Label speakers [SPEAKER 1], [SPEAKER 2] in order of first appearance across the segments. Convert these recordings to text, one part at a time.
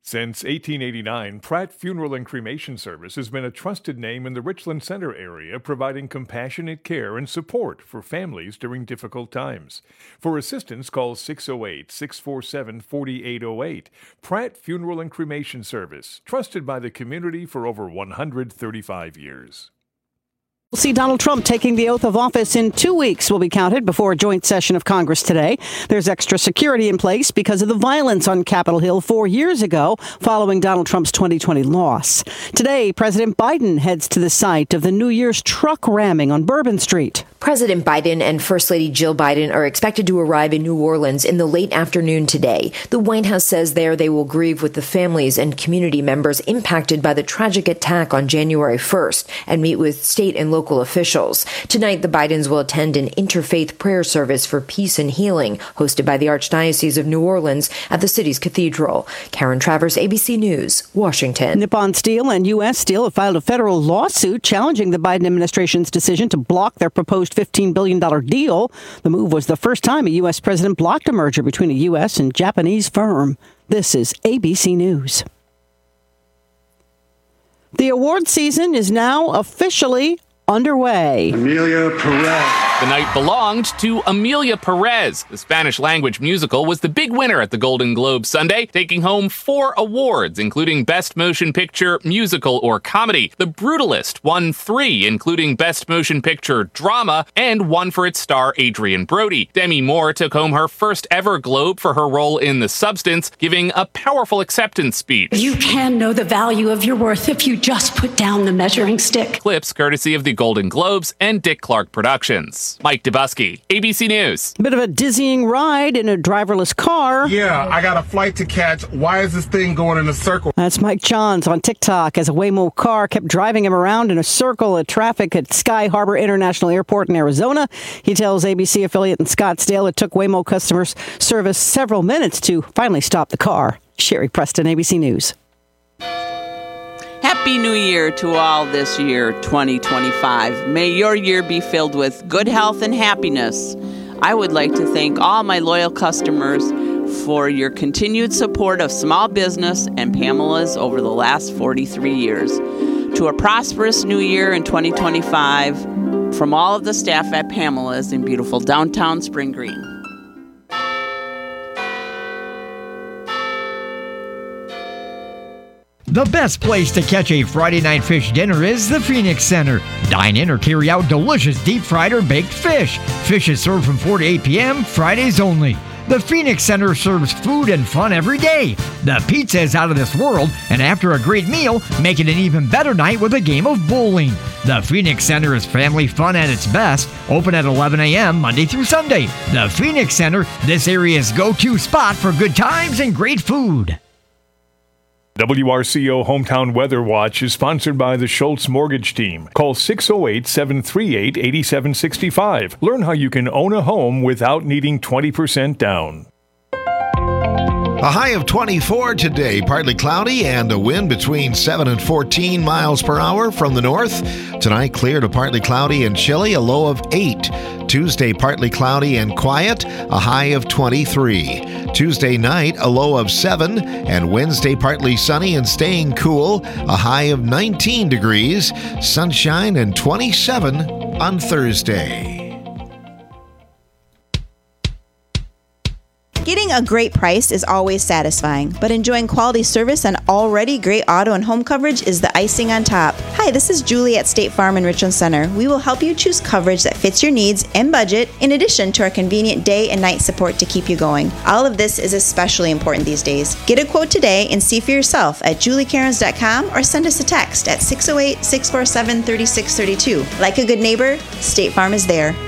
[SPEAKER 1] Since 1889, Pratt Funeral and Cremation Service has been a trusted name in the Richland Center area, providing compassionate care and support for families during difficult times. For assistance, call 608-647-4808. Pratt Funeral and Cremation Service, trusted by the community for over 135 years.
[SPEAKER 2] We'll see Donald Trump taking the oath of office in 2 weeks will be counted before a joint session of Congress today. There's extra security in place because of the violence on Capitol Hill 4 years ago following Donald Trump's 2020 loss. Today, President Biden heads to the site of the New Year's truck ramming on Bourbon Street.
[SPEAKER 3] President Biden and First Lady Jill Biden are expected to arrive in New Orleans in the late afternoon today. The White House says there they will grieve with the families and community members impacted by the tragic attack on January 1st and meet with state and local officials. Tonight, the Bidens will attend an interfaith prayer service for peace and healing hosted by the Archdiocese of New Orleans at the city's cathedral. Karen Travers, ABC News, Washington.
[SPEAKER 2] Nippon Steel and U.S. Steel have filed a federal lawsuit challenging the Biden administration's decision to block their proposed $15 billion deal. The move was the first time a U.S. president blocked a merger between a U.S. and Japanese firm. This is ABC News. The award season is now officially underway.
[SPEAKER 4] Amelia Perez.
[SPEAKER 5] The night belonged to Amelia Perez. The Spanish-language musical was the big winner at the Golden Globe Sunday, taking home 4 awards, including Best Motion Picture, Musical, or Comedy. The Brutalist won 3, including Best Motion Picture, Drama, and 1 for its star Adrian Brody. Demi Moore took home her first ever Globe for her role in The Substance, giving a powerful acceptance speech.
[SPEAKER 6] You can know the value of your worth if you just put down the measuring stick.
[SPEAKER 5] Clips courtesy of the Golden Globes and Dick Clark Productions. Mike Dubusky, ABC News.
[SPEAKER 2] A bit of a dizzying ride in a driverless car.
[SPEAKER 4] Yeah, I got a flight to catch. Why is this thing going in a circle?
[SPEAKER 2] That's Mike Johns on TikTok as a Waymo car kept driving him around in a circle of traffic at Sky Harbor International Airport in Arizona. He tells ABC affiliate in Scottsdale it took Waymo customer service several minutes to finally stop the car. Sherry Preston, ABC News.
[SPEAKER 7] Happy New Year to all this year, 2025. May your year be filled with good health and happiness. I would like to thank all my loyal customers for your continued support of small business and Pamela's over the last 43 years. To a prosperous new year in 2025 from all of the staff at Pamela's in beautiful downtown Spring Green.
[SPEAKER 8] The best place to catch a Friday night fish dinner is the Phoenix Center. Dine in or carry out delicious deep-fried or baked fish. Fish is served from 4 to 8 p.m., Fridays only. The Phoenix Center serves food and fun every day. The pizza is out of this world, and after a great meal, make it an even better night with a game of bowling. The Phoenix Center is family fun at its best, open at 11 a.m. Monday through Sunday. The Phoenix Center, this area's go-to spot for good times and great food.
[SPEAKER 1] WRCO Hometown Weather Watch is sponsored by the Schultz Mortgage Team. Call 608-738-8765. Learn how you can own a home without needing 20% down.
[SPEAKER 9] A high of 24 today, partly cloudy, and a wind between 7 and 14 miles per hour from the north. Tonight, clear to partly cloudy and chilly, a low of 8. Tuesday, partly cloudy and quiet, a high of 23. Tuesday night, a low of 7. And Wednesday, partly sunny and staying cool, a high of 19 degrees. Sunshine and 27 on Thursday.
[SPEAKER 10] Getting a great price is always satisfying, but enjoying quality service and already great auto and home coverage is the icing on top. Hi, this is Julie at State Farm in Richland Center. We will help you choose coverage that fits your needs and budget, in addition to our convenient day and night support to keep you going. All of this is especially important these days. Get a quote today and see for yourself at juliecairns.com or send us a text at 608-647-3632. Like a good neighbor, State Farm is there.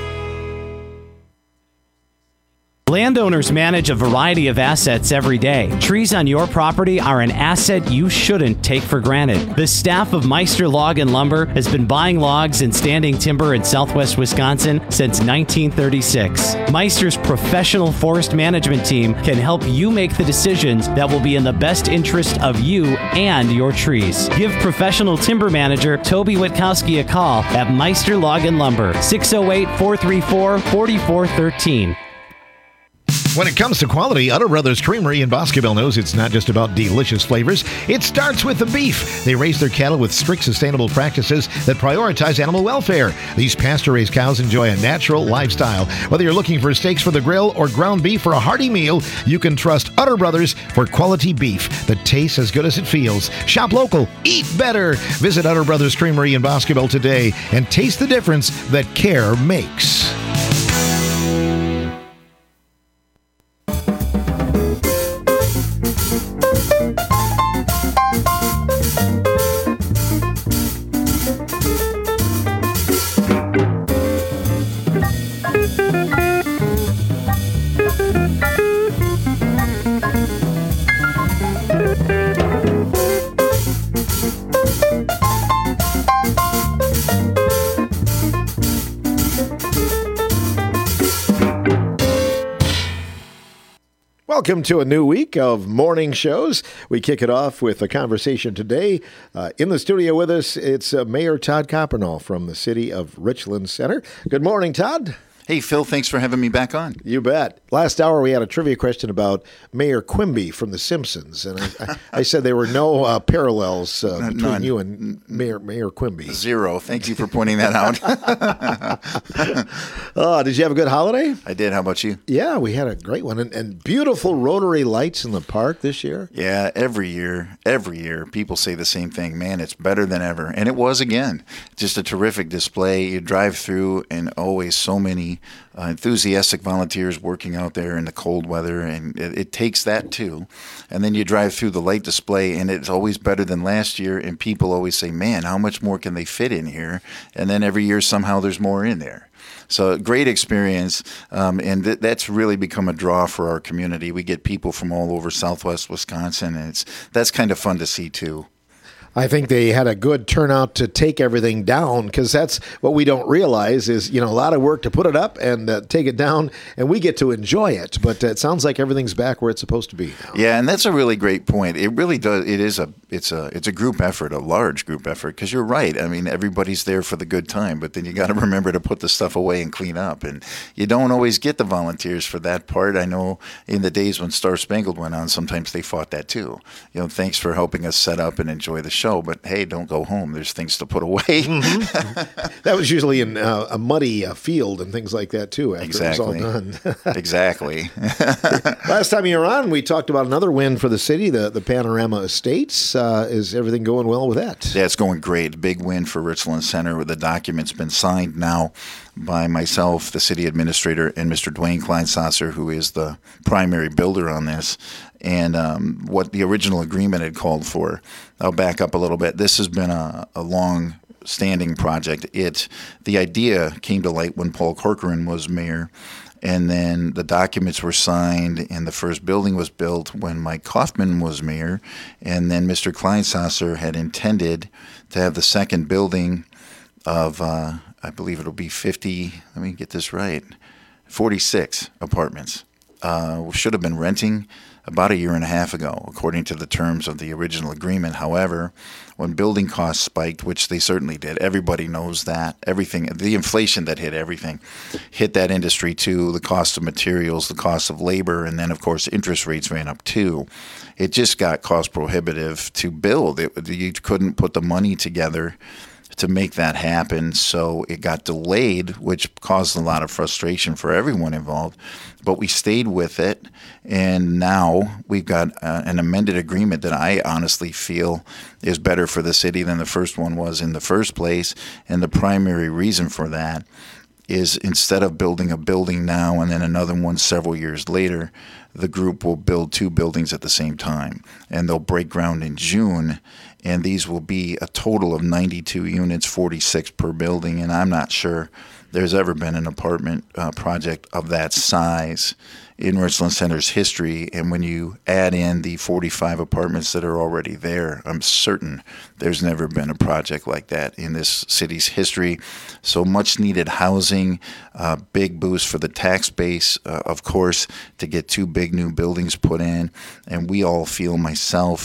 [SPEAKER 11] Landowners manage a variety of assets every day. Trees on your property are an asset you shouldn't take for granted. The staff of Meister Log and Lumber has been buying logs and standing timber in southwest Wisconsin since 1936. Meister's professional forest management team can help you make the decisions that will be in the best interest of you and your trees. Give professional timber manager Toby Witkowski a call at Meister Log and Lumber, 608-434-4413.
[SPEAKER 9] When it comes to quality, Utter Brothers Creamery in Boscoville knows it's not just about delicious flavors. It starts with the beef. They raise their cattle with strict sustainable practices that prioritize animal welfare. These pasture-raised cows enjoy a natural lifestyle. Whether you're looking for steaks for the grill or ground beef for a hearty meal, you can trust Utter Brothers for quality beef that tastes as good as it feels. Shop local, eat better. Visit Utter Brothers Creamery in Boscoville today and taste the difference that care makes. Welcome to a new week of morning shows. We kick it off with a conversation today. In the studio with us, it's Mayor Todd Coppernall from the city of Richland Center. Good morning, Todd.
[SPEAKER 12] Hey, Phil, thanks for having me back on.
[SPEAKER 9] You bet. Last hour, we had a trivia question about Mayor Quimby from The Simpsons, and I said there were no parallels between
[SPEAKER 12] None.
[SPEAKER 9] you and Mayor Quimby.
[SPEAKER 12] Zero. Thank you for pointing that out.
[SPEAKER 9] Did you have a good holiday?
[SPEAKER 12] I did. How about you?
[SPEAKER 9] Yeah, we had a great one, and beautiful rotary lights in the park this year.
[SPEAKER 12] Yeah, every year, people say the same thing. Man, it's better than ever. And it was again. Just a terrific display. You drive through, and always so many enthusiastic volunteers working out there in the cold weather, and it takes that too. And then you drive through the light display, and it's always better than last year, and people always say, man, how much more can they fit in here? And then every year somehow there's more in there. So great experience, and that's really become a draw for our community. We get people from all over Southwest Wisconsin, and that's kind of fun to see too.
[SPEAKER 9] I think they had a good turnout to take everything down, because that's what we don't realize is, a lot of work to put it up and take it down, and we get to enjoy it. But it sounds like everything's back where it's supposed to be now.
[SPEAKER 12] Yeah, and that's a really great point. It really does. It's a group effort, a large group effort, because you're right. I mean, everybody's there for the good time, but then you got to remember to put the stuff away and clean up. And you don't always get the volunteers for that part. I know in the days when Star Spangled went on, sometimes they fought that too. Thanks for helping us set up and enjoy the show, but hey, don't go home. There's things to put away.
[SPEAKER 9] Mm-hmm. That was usually in a muddy field and things like that too. After
[SPEAKER 12] exactly.
[SPEAKER 9] It was all done.
[SPEAKER 12] Exactly.
[SPEAKER 9] Last time you were on, we talked about another win for the city, the Panorama Estates. Is everything going well with that?
[SPEAKER 12] Yeah, it's going great. Big win for Richland Center. The document's been signed now by myself, the city administrator, and Mr. Dwayne Kleinsasser, who is the primary builder on this. And what the original agreement had called for, I'll back up a little bit. This has been a long-standing project. The idea came to light when Paul Corcoran was mayor, and then the documents were signed, and the first building was built when Mike Kaufman was mayor, and then Mr. Kleinsasser had intended to have the second building of, I believe it'll be 46 apartments. Should have been renting about a year and a half ago, according to the terms of the original agreement. However, when building costs spiked, which they certainly did, everybody knows that, the inflation that hit everything, hit that industry too, the cost of materials, the cost of labor, and then, of course, interest rates ran up too. It just got cost prohibitive to build. You couldn't put the money together to make that happen, so it got delayed, which caused a lot of frustration for everyone involved. But we stayed with it, and now we've got an amended agreement that I honestly feel is better for the city than the first one was in the first place. And the primary reason for that is, instead of building a building now and then another one several years later, the group will build two buildings at the same time, and they'll break ground in June. And these will be a total of 92 units, 46 per building. And I'm not sure there's ever been an apartment project of that size in Richland Center's history. And when you add in the 45 apartments that are already there, I'm certain there's never been a project like that in this city's history. So much needed housing, big boost for the tax base, of course, to get two big new buildings put in. And we all feel, myself,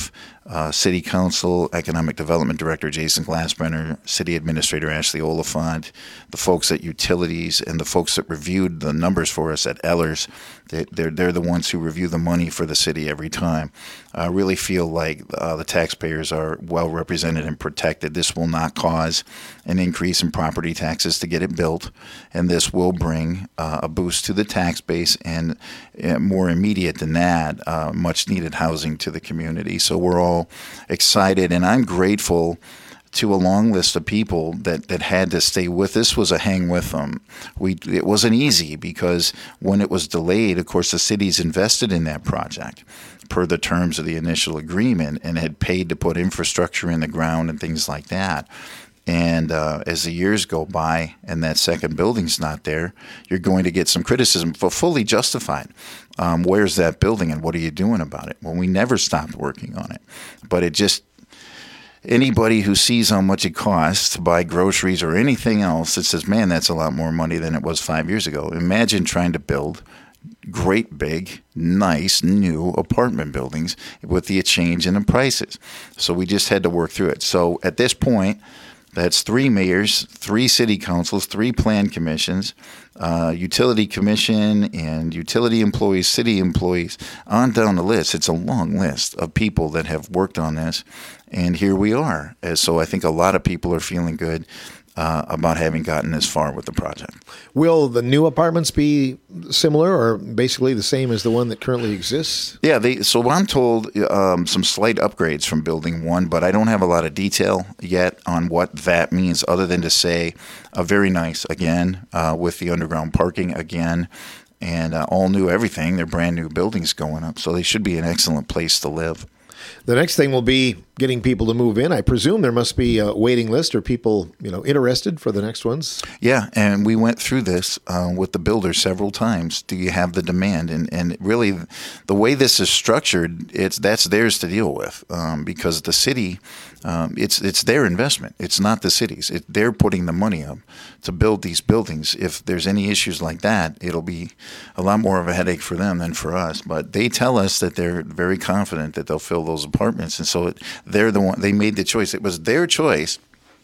[SPEAKER 12] City Council, Economic Development Director Jason Glassbrenner, City Administrator Ashley Oliphant, the folks at Utilities, and the folks that reviewed the numbers for us at Ellers. They're the ones who review the money for the city every time. I really feel like the taxpayers are well represented and protected. This will not cause an increase in property taxes to get it built, and this will bring a boost to the tax base and more immediate than that, much needed housing to the community. So we're all excited, and I'm grateful to a long list of people that had to stay with. This was a hang with them. It wasn't easy because when it was delayed, of course, the city's invested in that project per the terms of the initial agreement and had paid to put infrastructure in the ground and things like that. And as the years go by and that second building's not there, you're going to get some criticism, but fully justified. Where's that building and what are you doing about it? Well, we never stopped working on it. But it just, anybody who sees how much it costs to buy groceries or anything else that says, man, that's a lot more money than it was 5 years ago. Imagine trying to build great, big, nice, new apartment buildings with the change in the prices. So we just had to work through it. So at this point, that's 3 mayors, 3 city councils, 3 plan commissions, utility commission, and utility employees, city employees, on down the list. It's a long list of people that have worked on this, and here we are. So I think a lot of people are feeling good about having gotten this far with the project.
[SPEAKER 13] Will the new apartments be similar or basically the same as the one that currently exists?
[SPEAKER 12] Yeah, so I'm told some slight upgrades from Building 1, but I don't have a lot of detail yet on what that means other than to say very nice, again, with the underground parking again, and all new everything. They're brand new buildings going up, so they should be an excellent place to live.
[SPEAKER 13] The next thing will be getting people to move in. I presume there must be a waiting list or people, interested for the next ones.
[SPEAKER 12] Yeah, and we went through this with the builder several times. Do you have the demand? And really, the way this is structured, that's theirs to deal with because the city, it's their investment. It's not the city's. They're putting the money up to build these buildings. If there's any issues like that, it'll be a lot more of a headache for them than for us. But they tell us that they're very confident that they'll fill those apartments, and so they're the one. They made the choice. It was their choice.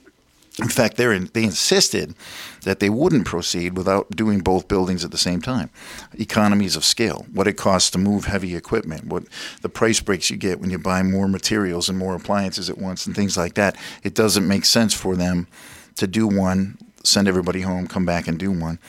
[SPEAKER 12] In fact, they insisted that they wouldn't proceed without doing both buildings at the same time. Economies of scale, what it costs to move heavy equipment, what the price breaks you get when you buy more materials and more appliances at once and things like that. It doesn't make sense for them to do one, send everybody home, come back and do one.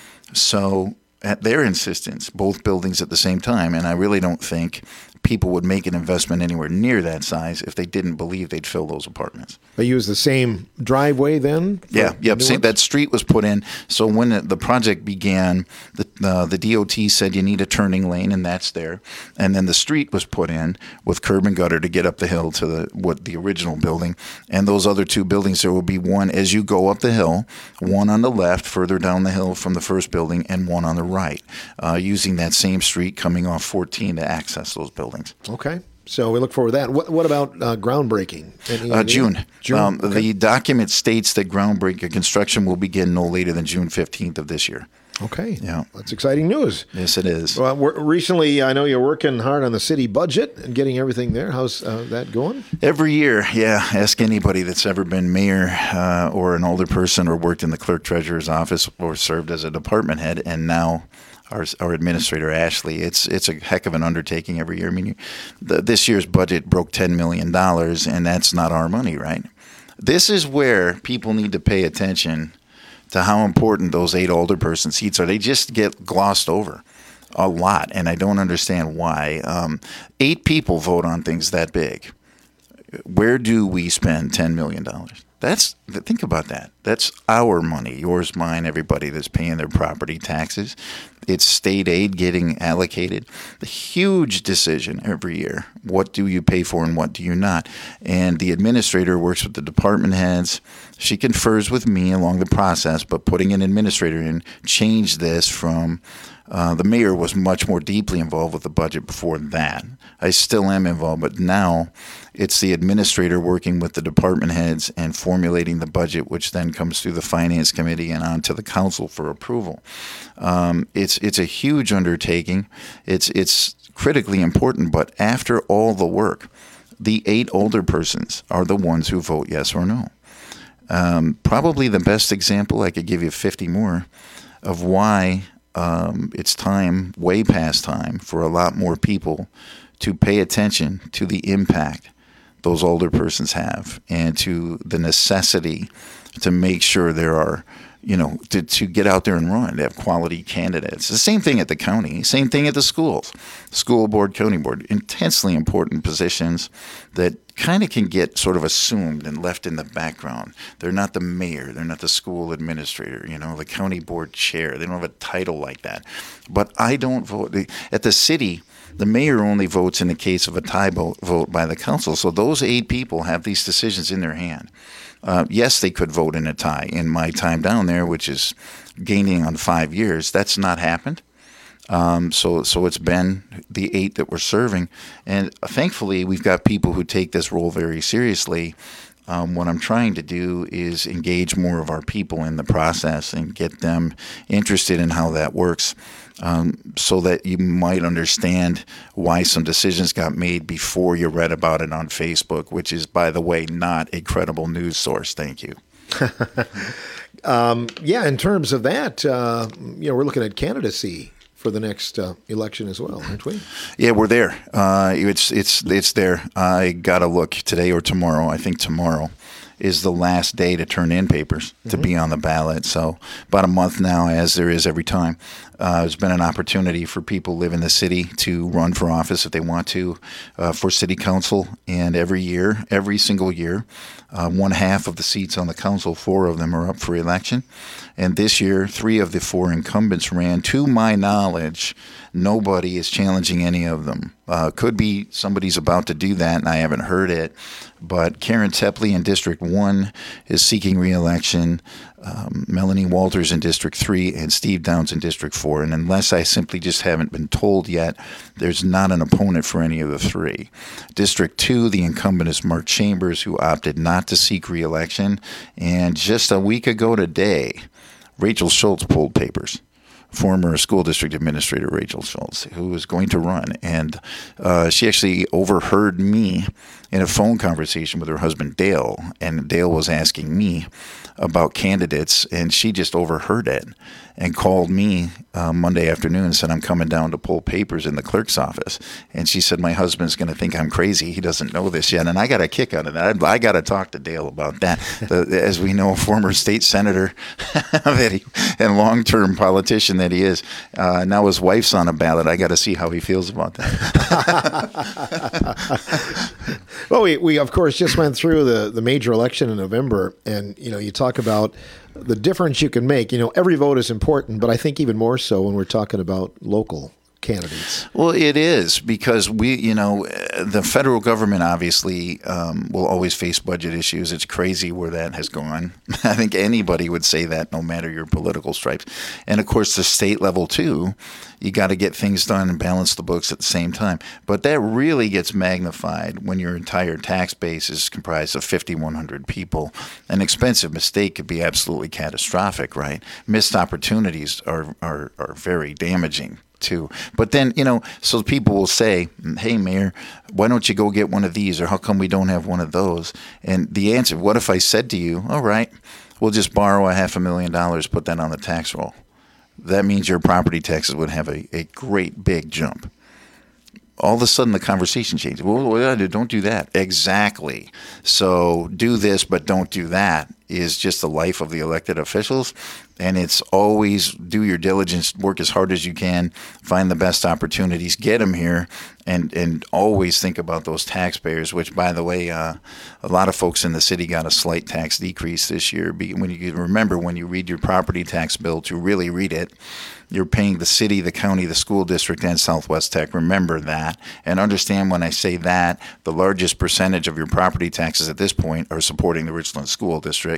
[SPEAKER 12] So at their insistence, both buildings at the same time, and I really don't think people would make an investment anywhere near that size if they didn't believe they'd fill those apartments.
[SPEAKER 13] They use the same driveway then?
[SPEAKER 12] Yeah. That street was put in. So when the project began, the DOT said you need a turning lane, and that's there. And then the street was put in with curb and gutter to get up the hill to the original building. And those other 2 buildings, there will be one as you go up the hill, one on the left further down the hill from the first building, and one on the right, using that same street coming off 14 to access those buildings.
[SPEAKER 13] Okay. So we look forward to that. What about groundbreaking?
[SPEAKER 12] June.
[SPEAKER 13] Okay.
[SPEAKER 12] The document states that groundbreaking construction will begin no later than June 15th of this year.
[SPEAKER 13] Okay.
[SPEAKER 12] Yeah.
[SPEAKER 13] That's exciting news.
[SPEAKER 12] Yes, it is.
[SPEAKER 13] Well, recently, I know you're working hard on the city budget and getting everything there. How's that going?
[SPEAKER 12] Every year, yeah. Ask anybody that's ever been mayor or an older person or worked in the clerk treasurer's office or served as a department head, and now our administrator, Ashley. It's a heck of an undertaking every year. I mean, this year's budget broke $10 million, and that's not our money, right? This is where people need to pay attention to how important those 8 alderperson seats are. They just get glossed over a lot, and I don't understand why. 8 people vote on things that big. Where do we spend $10 million? Think about that. That's our money, yours, mine, everybody that's paying their property taxes. It's state aid getting allocated. The huge decision every year. What do you pay for and what do you not? And the administrator works with the department heads. She confers with me along the process, but putting an administrator in changed this from the mayor was much more deeply involved with the budget before that. I still am involved, but now it's the administrator working with the department heads and formulating the budget, which then comes through the finance committee and on to the council for approval. It's a huge undertaking. It's critically important, but after all the work, the 8 older persons are the ones who vote yes or no. Probably the best example, I could give you 50 more, of why it's time, way past time, for a lot more people to pay attention to the impact those older persons have and to the necessity to make sure there are, to get out there and run, to have quality candidates. The same thing at the county, same thing at the schools, school board, county board, intensely important positions that kind of can get sort of assumed and left in the background. They're not the mayor, they're not the school administrator, the county board chair. They don't have a title like that. But I don't vote. At the city, the mayor only votes in the case of a tie vote by the council. So those 8 people have these decisions in their hand. Yes, they could vote in a tie. In my time down there, which is gaining on 5 years, that's not happened. So it's been the 8 that we're serving. And thankfully, we've got people who take this role very seriously. What I'm trying to do is engage more of our people in the process and get them interested in how that works, so that you might understand why some decisions got made before you read about it on Facebook, which is, by the way, not a credible news source. Thank you.
[SPEAKER 13] In terms of that, we're looking at candidacy for the next election as well, aren't we?
[SPEAKER 12] Yeah, we're there. It's there. I got to look today or tomorrow. I think tomorrow is the last day to turn in papers to be on the ballot. So about a month now, as there is every time. There's been an opportunity for people who live in the city to run for office if they want to, for city council. And every single year, 1/2 of the seats on the council, 4 of them are up for election. And this year, 3 of the 4 incumbents ran. To my knowledge, nobody is challenging any of them. Could be somebody's about to do that, and I haven't heard it. But Karen Tepley in District 1 is seeking re-election. Melanie Walters in District 3 and Steve Downs in District 4. And unless I simply just haven't been told yet, there's not an opponent for any of the 3. District 2, the incumbent is Mark Chambers, who opted not to seek re-election. And just a week ago today, Rachel Schultz pulled papers. Former school district administrator Rachel Schultz, who was going to run. And she actually overheard me in a phone conversation with her husband, Dale. And Dale was asking me about candidates, and she just overheard it and called me Monday afternoon and said, I'm coming down to pull papers in the clerk's office. And she said, my husband's going to think I'm crazy. He doesn't know this yet. And I got a kick out of that. I got to talk to Dale about that. As we know, former state senator and long-term politician that he is. Now his wife's on a ballot. I got to see how he feels about that.
[SPEAKER 13] Well, we of course just went through the major election in November, and you talk about the difference you can make. Every vote is important, but I think even more so when we're talking about local candidates.
[SPEAKER 12] Well, it is, because the federal government obviously will always face budget issues. It's crazy where that has gone. I think anybody would say that, no matter your political stripes. And of course, the state level too, you got to get things done and balance the books at the same time. But that really gets magnified when your entire tax base is comprised of 5,100 people. An expensive mistake could be absolutely catastrophic, right? Missed opportunities are very damaging too. But then, so people will say, hey, Mayor, why don't you go get one of these? Or how come we don't have one of those? And the answer, what if I said to you, all right, we'll just borrow $500,000, put that on the tax roll. That means your property taxes would have a great big jump. All of a sudden, the conversation changes. Well, don't do that. Exactly. So do this, but don't do that is just the life of the elected officials. And it's always do your diligence, work as hard as you can, find the best opportunities, get them here, and always think about those taxpayers, which, by the way, a lot of folks in the city got a slight tax decrease this year. When you remember, when you read your property tax bill, to really read it, you're paying the city, the county, the school district, and Southwest Tech. Remember that. And understand when I say that, the largest percentage of your property taxes at this point are supporting the Richland School District.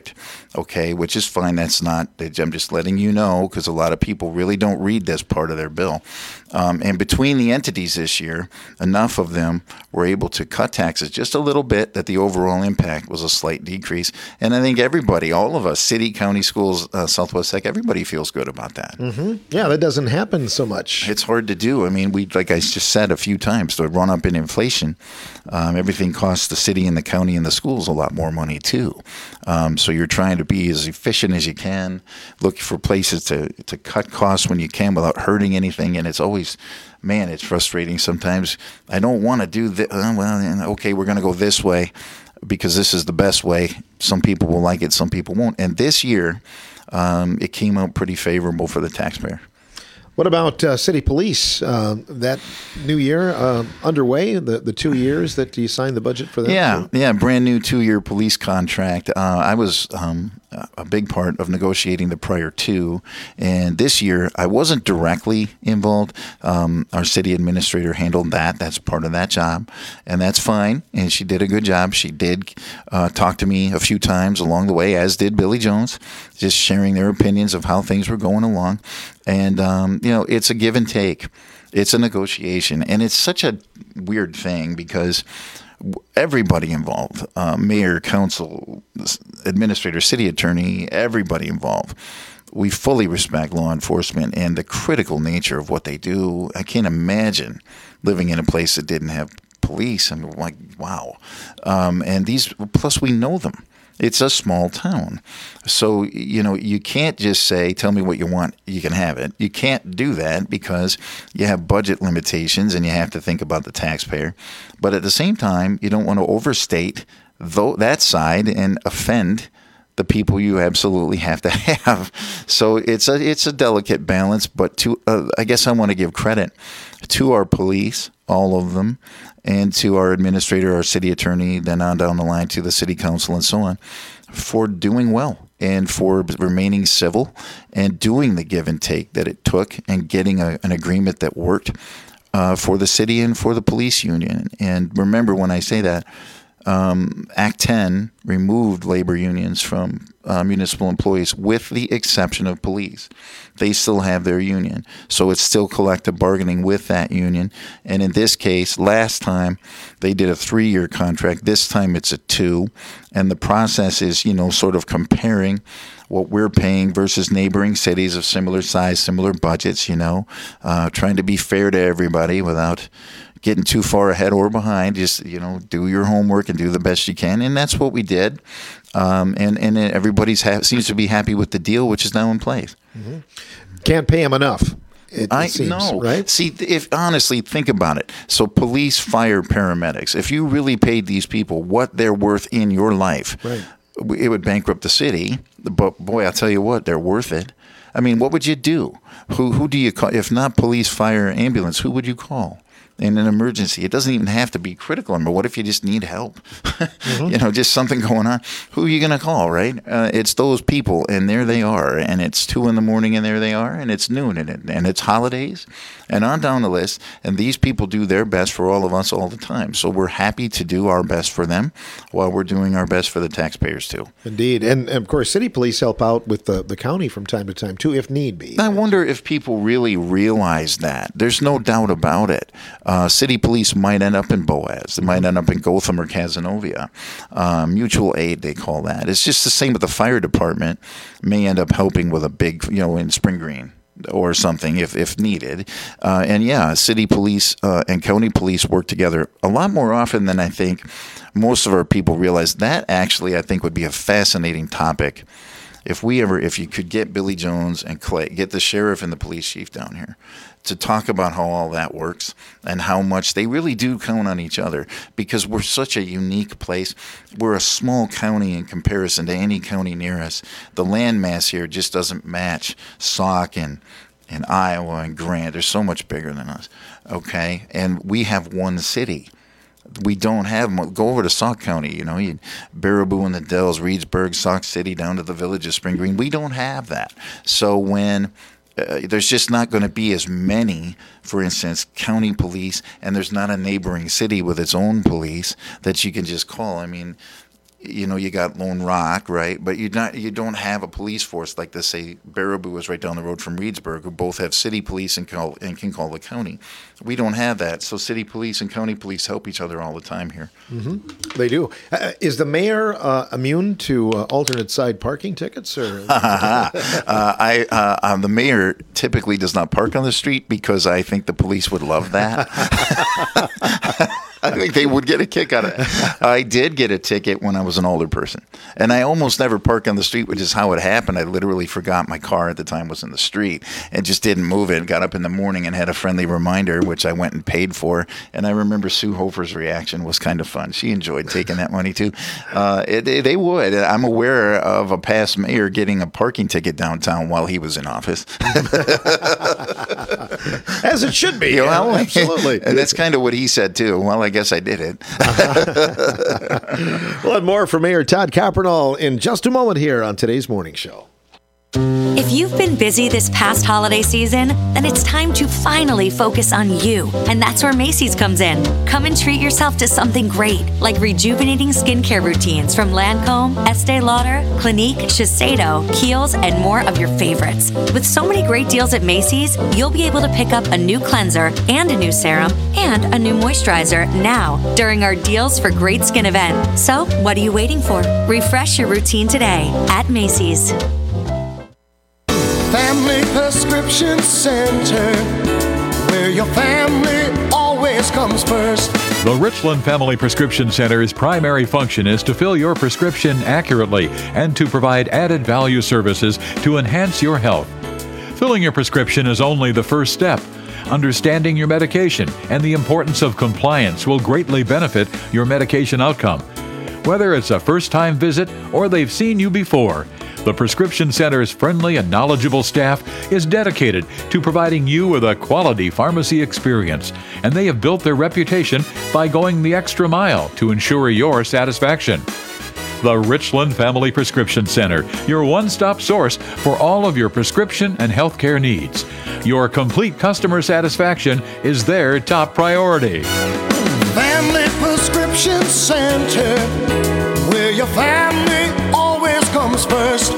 [SPEAKER 12] perfect, okay, which is fine. That's not, I'm just letting you know, because a lot of people really don't read this part of their bill. And between the entities this year, enough of them were able to cut taxes just a little bit that the overall impact was a slight decrease. And I think everybody, all of us, city, county, schools, Southwest Tech, everybody feels good about that.
[SPEAKER 13] Mm-hmm. Yeah, that doesn't happen so much.
[SPEAKER 12] It's hard to do. I mean, like I just said a few times, the run up in inflation, everything costs the city and the county and the schools a lot more money too. So you're trying to be as efficient as you can, look for places to cut costs when you can without hurting anything. And it's always, man, it's frustrating sometimes. I don't want to do this. Okay, we're going to go this way because this is the best way. Some people will like it, some people won't. And this year, it came out pretty favorable for the taxpayer.
[SPEAKER 13] What about city police? That new year underway, the 2 years that you signed the budget for that?
[SPEAKER 12] Yeah, brand new 2-year police contract. I was a big part of negotiating the prior two, and this year I wasn't directly involved. Our city administrator handled that. That's part of that job, and that's fine, and she did a good job. She did talk to me a few times along the way, as did Billy Jones, just sharing their opinions of how things were going along. And, it's a give and take. It's a negotiation. And it's such a weird thing because everybody involved, mayor, council, administrator, city attorney, everybody involved, we fully respect law enforcement and the critical nature of what they do. I can't imagine living in a place that didn't have police. I'm like, wow. And plus we know them. It's a small town. So, you can't just say, tell me what you want, you can have it. You can't do that because you have budget limitations and you have to think about the taxpayer. But at the same time, you don't want to overstate that side and offend the people you absolutely have to have. So it's a delicate balance, but I guess I want to give credit to our police, all of them, and to our administrator, our city attorney, then on down the line to the city council and so on, for doing well and for remaining civil and doing the give and take that it took and getting an agreement that worked for the city and for the police union. And remember, when I say that, Act 10 removed labor unions from municipal employees with the exception of police. They still have their union. So it's still collective bargaining with that union. And in this case, last time they did a 3-year contract. This time it's a 2. And the process is, sort of comparing what we're paying versus neighboring cities of similar size, similar budgets, trying to be fair to everybody without getting too far ahead or behind. Just, do your homework and do the best you can. And that's what we did. And everybody seems to be happy with the deal, which is now in place.
[SPEAKER 13] Mm-hmm. Can't pay them enough. It seems,
[SPEAKER 12] know,
[SPEAKER 13] right?
[SPEAKER 12] See, honestly, think about it. So police, fire, paramedics, if you really paid these people what they're worth in your life,
[SPEAKER 13] right,
[SPEAKER 12] it would bankrupt the city. But boy, I'll tell you what, they're worth it. I mean, what would you do? Who do you call? If not police, fire, ambulance, who would you call in an emergency? It doesn't even have to be critical. But what if you just need help? Mm-hmm. Just something going on. Who are you going to call, right? It's those people, and there they are. And it's 2 a.m, and there they are. And it's noon, and it's holidays, and on down the list. And these people do their best for all of us all the time. So we're happy to do our best for them while we're doing our best for the taxpayers too.
[SPEAKER 13] Indeed. And of course, city police help out with the county from time to time too, if need be.
[SPEAKER 12] I wonder if people really realize that. There's no doubt about it. City police might end up in Boaz. They might end up in Gotham or Cazenovia. Mutual aid, they call that. It's just the same with the fire department. May end up helping with a big, in Spring Green or something if needed. And city police and county police work together a lot more often than I think most of our people realize. That actually, I think, would be a fascinating topic. If you could get Billy Jones and Clay, get the sheriff and the police chief down here to talk about how all that works and how much they really do count on each other, because we're such a unique place. We're a small county in comparison to any county near us. The land mass here just doesn't match Sauk and Iowa and Grant. They're so much bigger than us, okay? And we have one city. We don't have, go over to Sauk County, Baraboo and the Dells, Reedsburg, Sauk City, down to the village of Spring Green. We don't have that. So when there's just not going to be as many, for instance, county police, and there's not a neighboring city with its own police that you can just call. I mean, you got Lone Rock, right? But you don't have a police force like this. Say Baraboo is right down the road from Reedsburg, who both have city police and King Colville County. We don't have that. So city police and county police help each other all the time here.
[SPEAKER 13] Mm-hmm. They do. Is the mayor immune to alternate side parking tickets? Or
[SPEAKER 12] the mayor typically does not park on the street because I think the police would love that. I think they would get a kick out of it. I did get a ticket when I was an older person. And I almost never park on the street, which is how it happened. I literally forgot my car at the time was in the street and just didn't move it. Got up in the morning and had a friendly reminder, which I went and paid for. And I remember Sue Hofer's reaction was kind of fun. She enjoyed taking that money, too. They would. I'm aware of a past mayor getting a parking ticket downtown while he was in office.
[SPEAKER 13] As it should be. Absolutely.
[SPEAKER 12] And that's kind of what he said, too. Well, I guess I did it.
[SPEAKER 13] We'll have more from Mayor Todd Coppernoll in just a moment here on today's morning show.
[SPEAKER 14] If you've been busy this past holiday season, then it's time to finally focus on you. And that's where Macy's comes in. Come and treat yourself to something great, like rejuvenating skincare routines from Lancome, Estee Lauder, Clinique, Shiseido, Kiehl's, and more of your favorites. With so many great deals at Macy's, you'll be able to pick up a new cleanser and a new serum and a new moisturizer now during our Deals for Great Skin event. So, what are you waiting for? Refresh your routine today at Macy's.
[SPEAKER 15] Family Prescription Center, where your family always comes first.
[SPEAKER 16] The Richland Family Prescription Center's primary function is to fill your prescription accurately and to provide added value services to enhance your health. Filling your prescription is only the first step. Understanding your medication and the importance of compliance will greatly benefit your medication outcome. Whether it's a first-time visit or they've seen you before, the Prescription Center's friendly and knowledgeable staff is dedicated to providing you with a quality pharmacy experience, and they have built their reputation by going the extra mile to ensure your satisfaction. The Richland Family Prescription Center, your one-stop source for all of your prescription and healthcare needs. Your complete customer satisfaction is their top priority.
[SPEAKER 15] Family Prescription Center, where your family always comes first.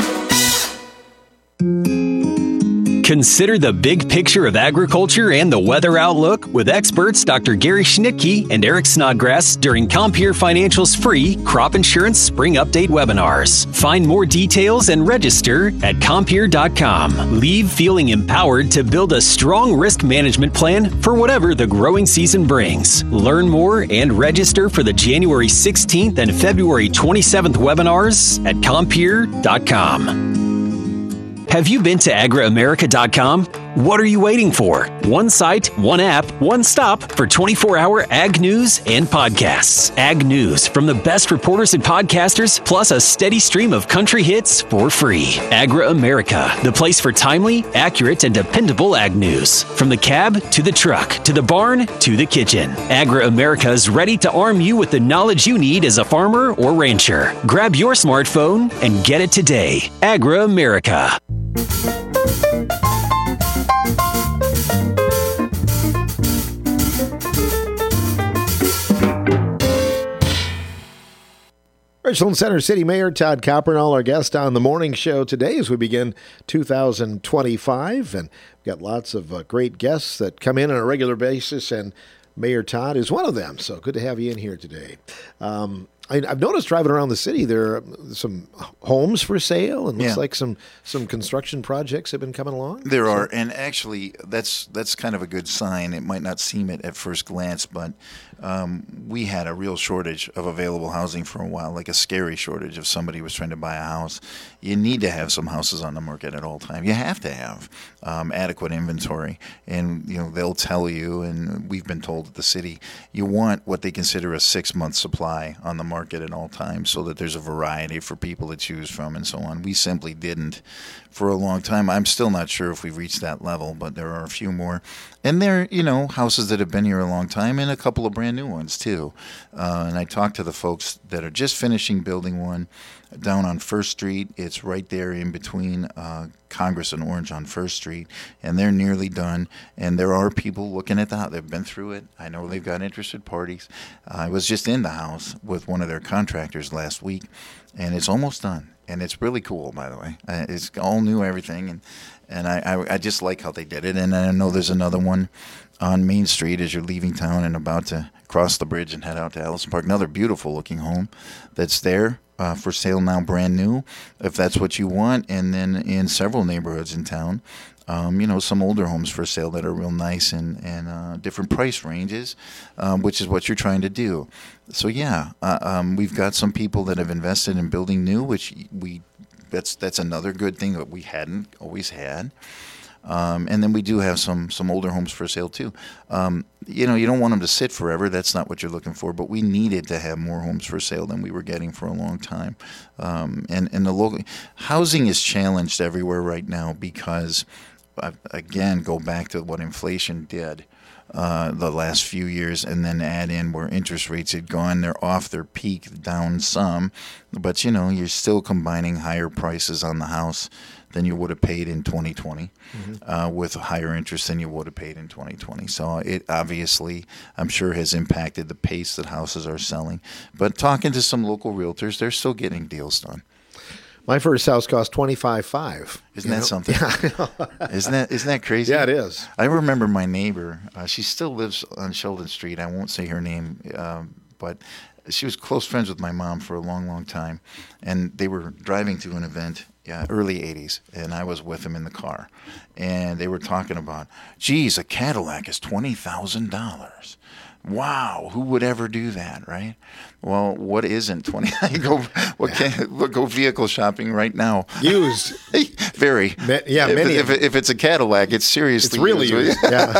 [SPEAKER 17] Consider the big picture of agriculture and the weather outlook with experts Dr. Gary Schnittke and Eric Snodgrass during Compeer Financial's free Crop Insurance Spring Update webinars. Find more details and register at Compeer.com. Leave feeling empowered to build a strong risk management plan for whatever the growing season brings. Learn more and register for the January 16th and February 27th webinars at Compeer.com. Have you been to AgraAmerica.com? What are you waiting for? One site, one app, one stop for 24-hour ag news and podcasts. Ag news from the best reporters and podcasters, plus a steady stream of country hits for free. Agra America, the place for timely, accurate, and dependable ag news. From the cab to the truck, to the barn to the kitchen. Agra America is ready to arm you with the knowledge you need as a farmer or rancher. Grab your smartphone and get it today. Agra America.
[SPEAKER 13] Richland Center City Mayor Todd Coppernoll, our guest on the morning show today as we begin 2025. And we've got lots of great guests that come in on a regular basis, and Mayor Todd is one of them. So good to have you in here today. I've noticed driving around the city, there are some homes for sale, and looks like some construction projects have been coming along.
[SPEAKER 12] There are, and actually, that's kind of a good sign. It might not seem it at first glance, but we had a real shortage of available housing for a while, like a scary shortage if somebody was trying to buy a house. You need to have some houses on the market at all times. You have to have adequate inventory, and they'll tell you, and we've been told at the city, you want what they consider a 6-month supply on the market at all times, so that there's a variety for people to choose from and so on. We simply didn't for a long time. I'm still not sure if we've reached that level, but there are a few more. And there are, houses that have been here a long time and a couple of brand new ones too. And I talked to the folks that are just finishing building one. down on First Street. It's right there in between Congress and Orange on First Street, and they're nearly done. And there are people looking at the house. They've been through it. I know they've got interested parties. I was just in the house with one of their contractors last week, and it's almost done. And it's really cool, by the way. It's all new, everything, and I just like how they did it. And I know there's another one on Main Street as you're leaving town and about to cross the bridge and head out to Allison Park. Another beautiful-looking home that's there for sale now, brand new, if that's what you want. And then in several neighborhoods in town, some older homes for sale that are real nice and different price ranges, which is what you're trying to do. So we've got some people that have invested in building new, which that's another good thing that we hadn't always had. And then we do have some older homes for sale too. You don't want them to sit forever. That's not what you're looking for. But we needed to have more homes for sale than we were getting for a long time. And the local housing is challenged everywhere right now because, again, go back to what inflation did the last few years, and then add in where interest rates had gone. They're off their peak, down some, but you're still combining higher prices on the house than you would have paid in 2020, with higher interest than you would have paid in 2020. So it obviously, I'm sure, has impacted the pace that houses are selling. But talking to some local realtors, they're still getting deals done.
[SPEAKER 13] My first house cost $25,500.
[SPEAKER 12] Isn't that something?
[SPEAKER 13] Yeah.
[SPEAKER 12] Isn't that crazy?
[SPEAKER 13] Yeah, it is.
[SPEAKER 12] I remember my neighbor. She still lives on Sheldon Street. I won't say her name, but she was close friends with my mom for a long, long time. And they were driving to an event, early 80s, and I was with them in the car. And they were talking about, geez, a Cadillac is $20,000. Wow, who would ever do that, right? Well, what isn't 20? Go vehicle shopping right now.
[SPEAKER 13] Used,
[SPEAKER 12] very.
[SPEAKER 13] Yeah, many.
[SPEAKER 12] If it's a Cadillac, it's seriously.
[SPEAKER 13] It's really used.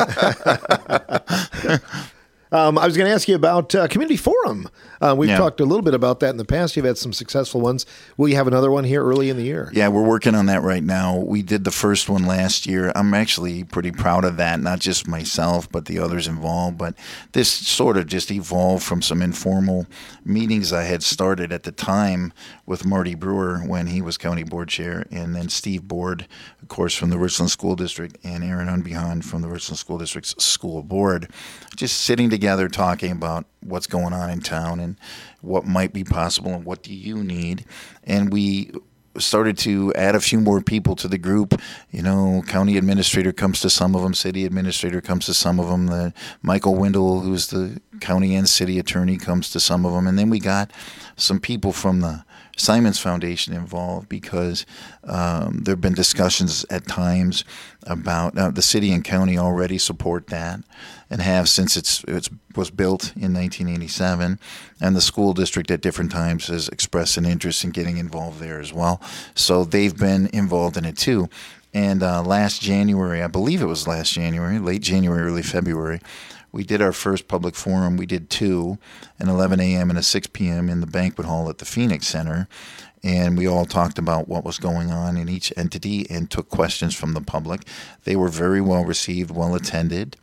[SPEAKER 13] Yeah. I was going to ask you about Community Forum. We've talked a little bit about that in the past. You've had some successful ones. Will you have another one here early in the year?
[SPEAKER 12] Yeah, we're working on that right now. We did the first one last year. I'm actually pretty proud of that, not just myself, but the others involved. But this sort of just evolved from some informal meetings I had started at the time with Marty Brewer when he was county board chair, and then Steve Board, of course, from the Richland School District, and Aaron Unbehan from the Richland School District's school board, just sitting together talking about what's going on in town and what might be possible and what do you need. And we started to add a few more people to the group. County administrator comes to some of them, city administrator comes to some of them, the Michael Wendell, who's the county and city attorney, comes to some of them. And then we got some people from the Simons Foundation involved because there have been discussions at times about the city and county already support that and have since it was built in 1987, and the school district at different times has expressed an interest in getting involved there as well. So they've been involved in it too. And last January, I believe it was last January, late January, early February, we did our first public forum. We did two, an 11 a.m. and a 6 p.m. in the banquet hall at the Phoenix Center. And we all talked about what was going on in each entity and took questions from the public. They were very well received, well attended.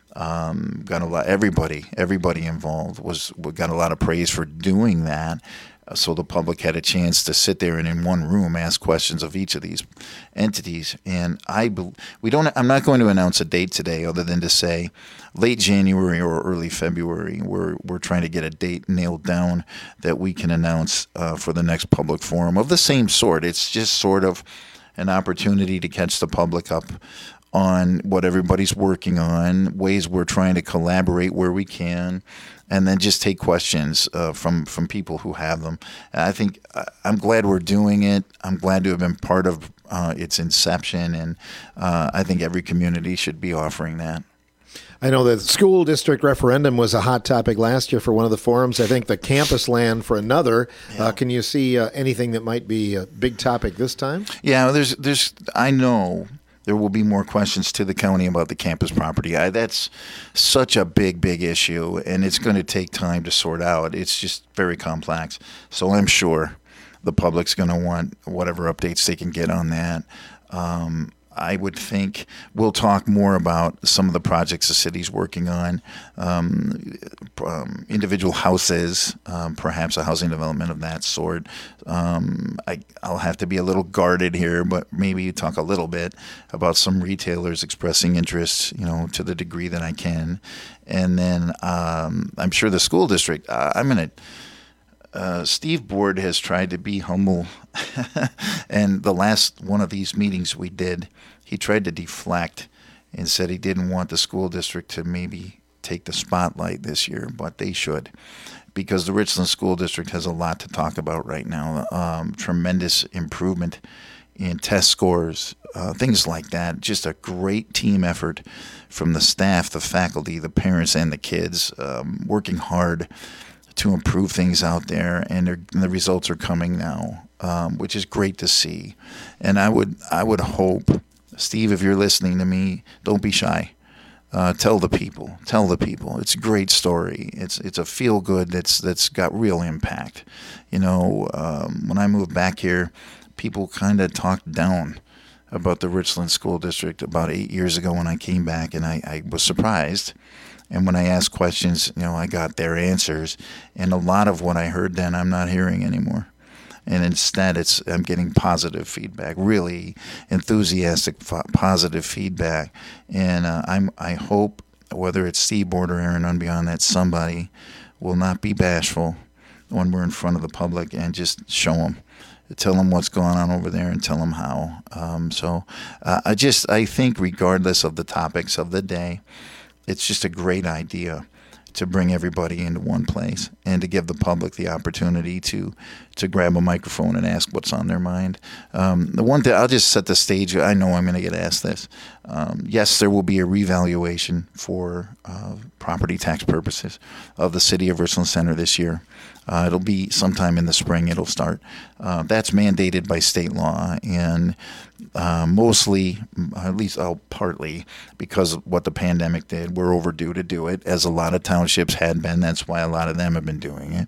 [SPEAKER 12] Got a lot. Everybody involved got a lot of praise for doing that. So the public had a chance to sit there and in one room ask questions of each of these entities. And I'm not going to announce a date today, other than to say late January or early February. We're trying to get a date nailed down that we can announce for the next public forum of the same sort. It's just sort of an opportunity to catch the public up on what everybody's working on, ways we're trying to collaborate where we can, and then just take questions from people who have them. And I think I'm glad we're doing it. I'm glad to have been part of its inception, and I think every community should be offering that.
[SPEAKER 13] I know the school district referendum was a hot topic last year for one of the forums. I think the campus land for another. Yeah. Can you see anything that might be a big topic this time?
[SPEAKER 12] Yeah, I know there will be more questions to the county about the campus property. That's such a big issue, and it's going to take time to sort out. It's just very complex. So I'm sure the public's going to want whatever updates they can get on that. I would think we'll talk more about some of the projects the city's working on, individual houses, perhaps a housing development of that sort. I'll have to be a little guarded here, but maybe talk a little bit about some retailers expressing interest, to the degree that I can. And then I'm sure the school district, Steve Board has tried to be humble, and the last one of these meetings we did, he tried to deflect and said he didn't want the school district to maybe take the spotlight this year, but they should, because the Richland School District has a lot to talk about right now. Tremendous improvement in test scores, things like that. Just a great team effort from the staff, the faculty, the parents, and the kids, working hard to improve things out there, and the results are coming now, which is great to see. And I would hope, Steve, if you're listening to me, don't be shy. Tell the people. It's a great story. It's a feel good that's got real impact. When I moved back here, people kind of talked down about the Richland School District about 8 years ago when I came back, and I was surprised. And when I asked questions, I got their answers. And a lot of what I heard then, I'm not hearing anymore. And instead, I'm getting positive feedback, really enthusiastic, positive feedback. And I hope, whether it's Steve Board or Aaron Unbeyond, that somebody will not be bashful when we're in front of the public and just show them. Tell them what's going on over there and tell them how. I think regardless of the topics of the day, it's just a great idea to bring everybody into one place and to give the public the opportunity to grab a microphone and ask what's on their mind. The one thing, I'll just set the stage. I know I'm going to get asked this. Yes, there will be a revaluation for property tax purposes of the city of Richland Center this year. It'll be sometime in the spring it'll start. That's mandated by state law, and mostly, at least partly, because of what the pandemic did. We're overdue to do it, as a lot of townships had been. That's why a lot of them have been doing it.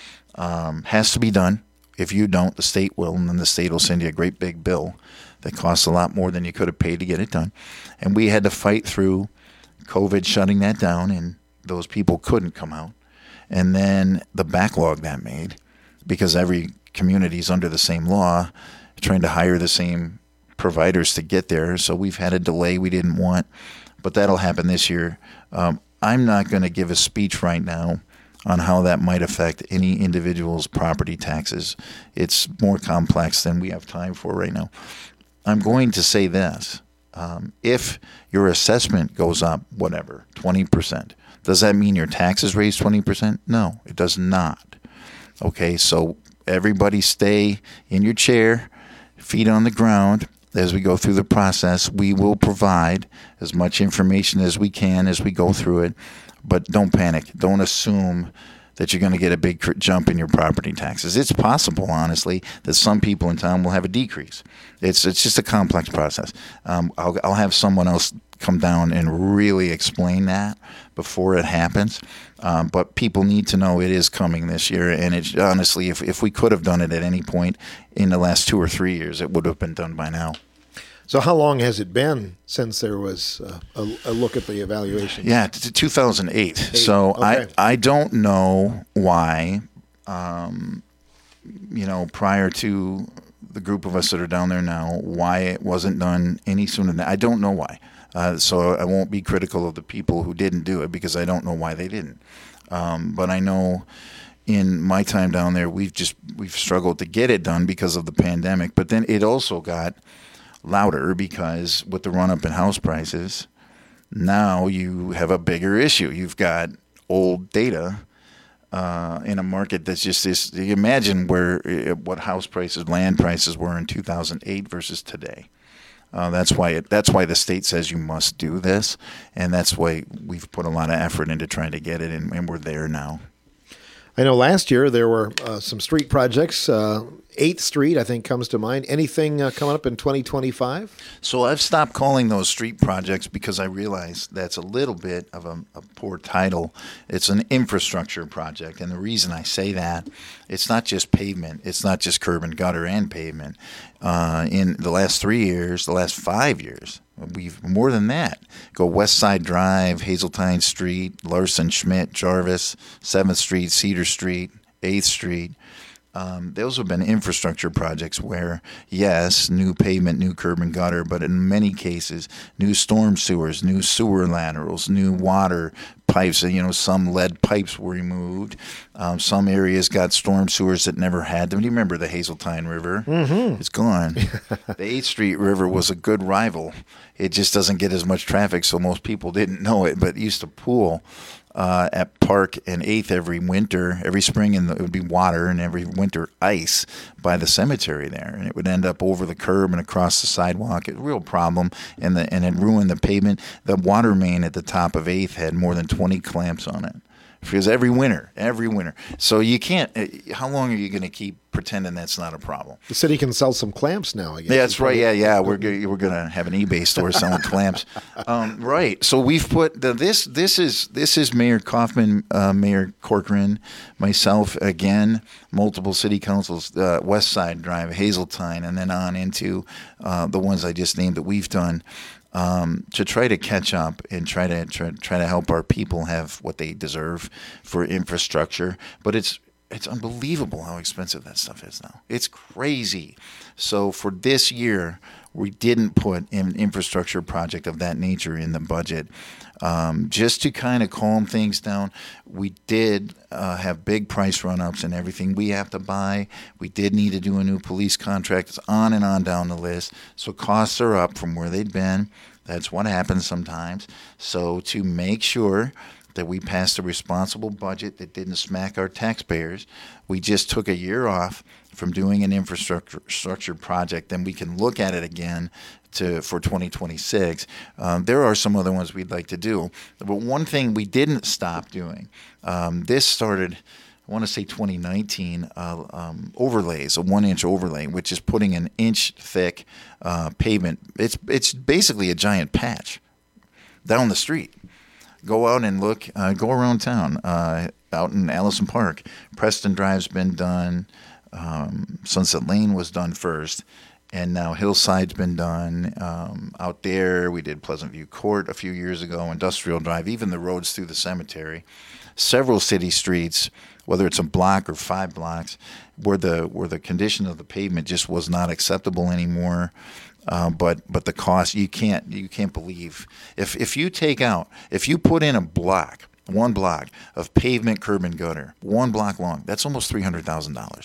[SPEAKER 12] Has to be done. If you don't, the state will, and then the state will send you a great big bill that costs a lot more than you could have paid to get it done. And we had to fight through COVID shutting that down, and those people couldn't come out. And then the backlog that made, because every community is under the same law, trying to hire the same providers to get there. So we've had a delay we didn't want, but that'll happen this year. I'm not going to give a speech right now on how that might affect any individual's property taxes. It's more complex than we have time for right now. I'm going to say this. If your assessment goes up, 20%, does that mean your taxes raise 20%? No, it does not. Okay, so everybody stay in your chair, feet on the ground. As we go through the process, we will provide as much information as we can as we go through it. But don't panic. Don't assume that you're going to get a big jump in your property taxes. It's possible, honestly, that some people in town will have a decrease. It's just a complex process. I'll have someone else come down and really explain that before it happens. But people need to know it is coming this year. And it's honestly, if we could have done it at any point in the last 2 or 3 years, it would have been done by now.
[SPEAKER 13] So how long has it been since there was a look at the evaluation?
[SPEAKER 12] Yeah, 2008. So okay. I don't know why, prior to the group of us that are down there now, why it wasn't done any sooner than that. I don't know why. So I won't be critical of the people who didn't do it, because I don't know why they didn't. But I know in my time down there, we've struggled to get it done because of the pandemic. But then it also got louder because with the run-up in house prices, now you have a bigger issue. You've got old data in a market that's just this. You imagine what house prices, land prices were in 2008 versus today. That's why the state says you must do this, and that's why we've put a lot of effort into trying to get it, and we're there now.
[SPEAKER 13] I know last year there were some street projects 8th Street, I think, comes to mind. Anything coming up in 2025?
[SPEAKER 12] So I've stopped calling those street projects because I realize that's a little bit of a poor title. It's an infrastructure project. And the reason I say that, it's not just pavement. It's not just curb and gutter and pavement. In the last 3 years, the last 5 years, we've more than that. Go West Side Drive, Hazeltine Street, Larson, Schmidt, Jarvis, 7th Street, Cedar Street, 8th Street. Those have been infrastructure projects where, yes, new pavement, new curb and gutter, but in many cases, new storm sewers, new sewer laterals, new water pipes. Some lead pipes were removed. Some areas got storm sewers that never had them. Do you remember the Hazeltine River?
[SPEAKER 13] Mm-hmm.
[SPEAKER 12] It's gone. The 8th Street River was a good rival. It just doesn't get as much traffic, so most people didn't know it, but it used to pool at Park and 8th every winter, every spring, and it would be water, and every winter ice by the cemetery there, and it would end up over the curb and across the sidewalk. It's a real problem, and it ruined the pavement. The water main at the top of 8th had more than 20 clamps on it. Because every winter. So you can't, how long are you going to keep pretending that's not a problem?
[SPEAKER 13] The city can sell some clamps now, I guess.
[SPEAKER 12] Yeah, that's right. Yeah. We're going to have an eBay store selling clamps. Right. So we've put, this is Mayor Kaufman, Mayor Corcoran, myself, again, multiple city councils, West Side Drive, Hazeltine, and then on into the ones I just named that we've done. To try to catch up and try to help our people have what they deserve for infrastructure. But it's unbelievable how expensive that stuff is now. It's crazy. So for this year, we didn't put an infrastructure project of that nature in the budget. Just to kind of calm things down, we did have big price run-ups and everything we have to buy. We did need to do a new police contract. It's on and on down the list. So costs are up from where they'd been. That's what happens sometimes. So to make sure that we passed a responsible budget that didn't smack our taxpayers, we just took a year off from doing an infrastructure project. Then we can look at it again for 2026. There are some other ones we'd like to do. But one thing we didn't stop doing, this started, I want to say 2019, overlays, a 1-inch overlay, which is putting an inch thick pavement. It's basically a giant patch down the street. Go out and look, go around town, out in Allison Park. Preston Drive's been done. Sunset Lane was done first. And now Hillside's been done. Out there, we did Pleasant View Court a few years ago, Industrial Drive, even the roads through the cemetery. Several city streets, whether it's a block or 5 blocks, where the condition of the pavement just was not acceptable anymore. But the cost, you can't believe if you put in one block of pavement, curb and gutter, 1 block long, that's almost $300,000.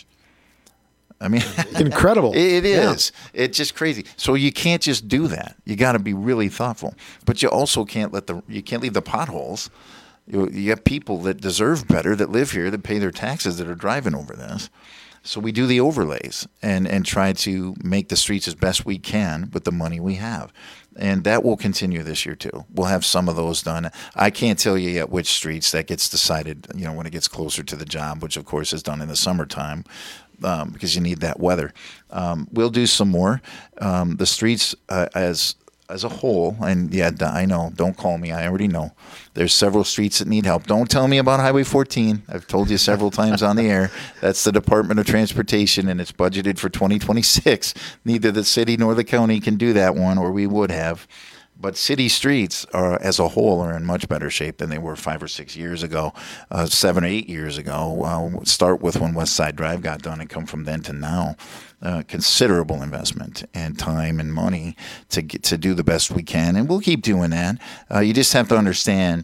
[SPEAKER 12] I mean,
[SPEAKER 13] incredible.
[SPEAKER 12] It is. Yeah. It's just crazy. So you can't just do that. You got to be really thoughtful. But you also can't leave the potholes. You have people that deserve better, that live here, that pay their taxes, that are driving over this. So we do the overlays and try to make the streets as best we can with the money we have. And that will continue this year too. We'll have some of those done. I can't tell you yet which streets. That gets decided, when it gets closer to the job, which of course is done in the summertime. Because you need that weather. We'll do some more. The streets as a whole, and yeah, I know, don't call me, I already know. There's several streets that need help. Don't tell me about Highway 14. I've told you several times on the air. That's the Department of Transportation, and it's budgeted for 2026. Neither the city nor the county can do that one, or we would have. But city streets as a whole are in much better shape than they were 5 or 6 years ago, 7 or 8 years ago. Start with when West Side Drive got done and come from then to now. Considerable investment and time and money to do the best we can, and we'll keep doing that. You just have to understand,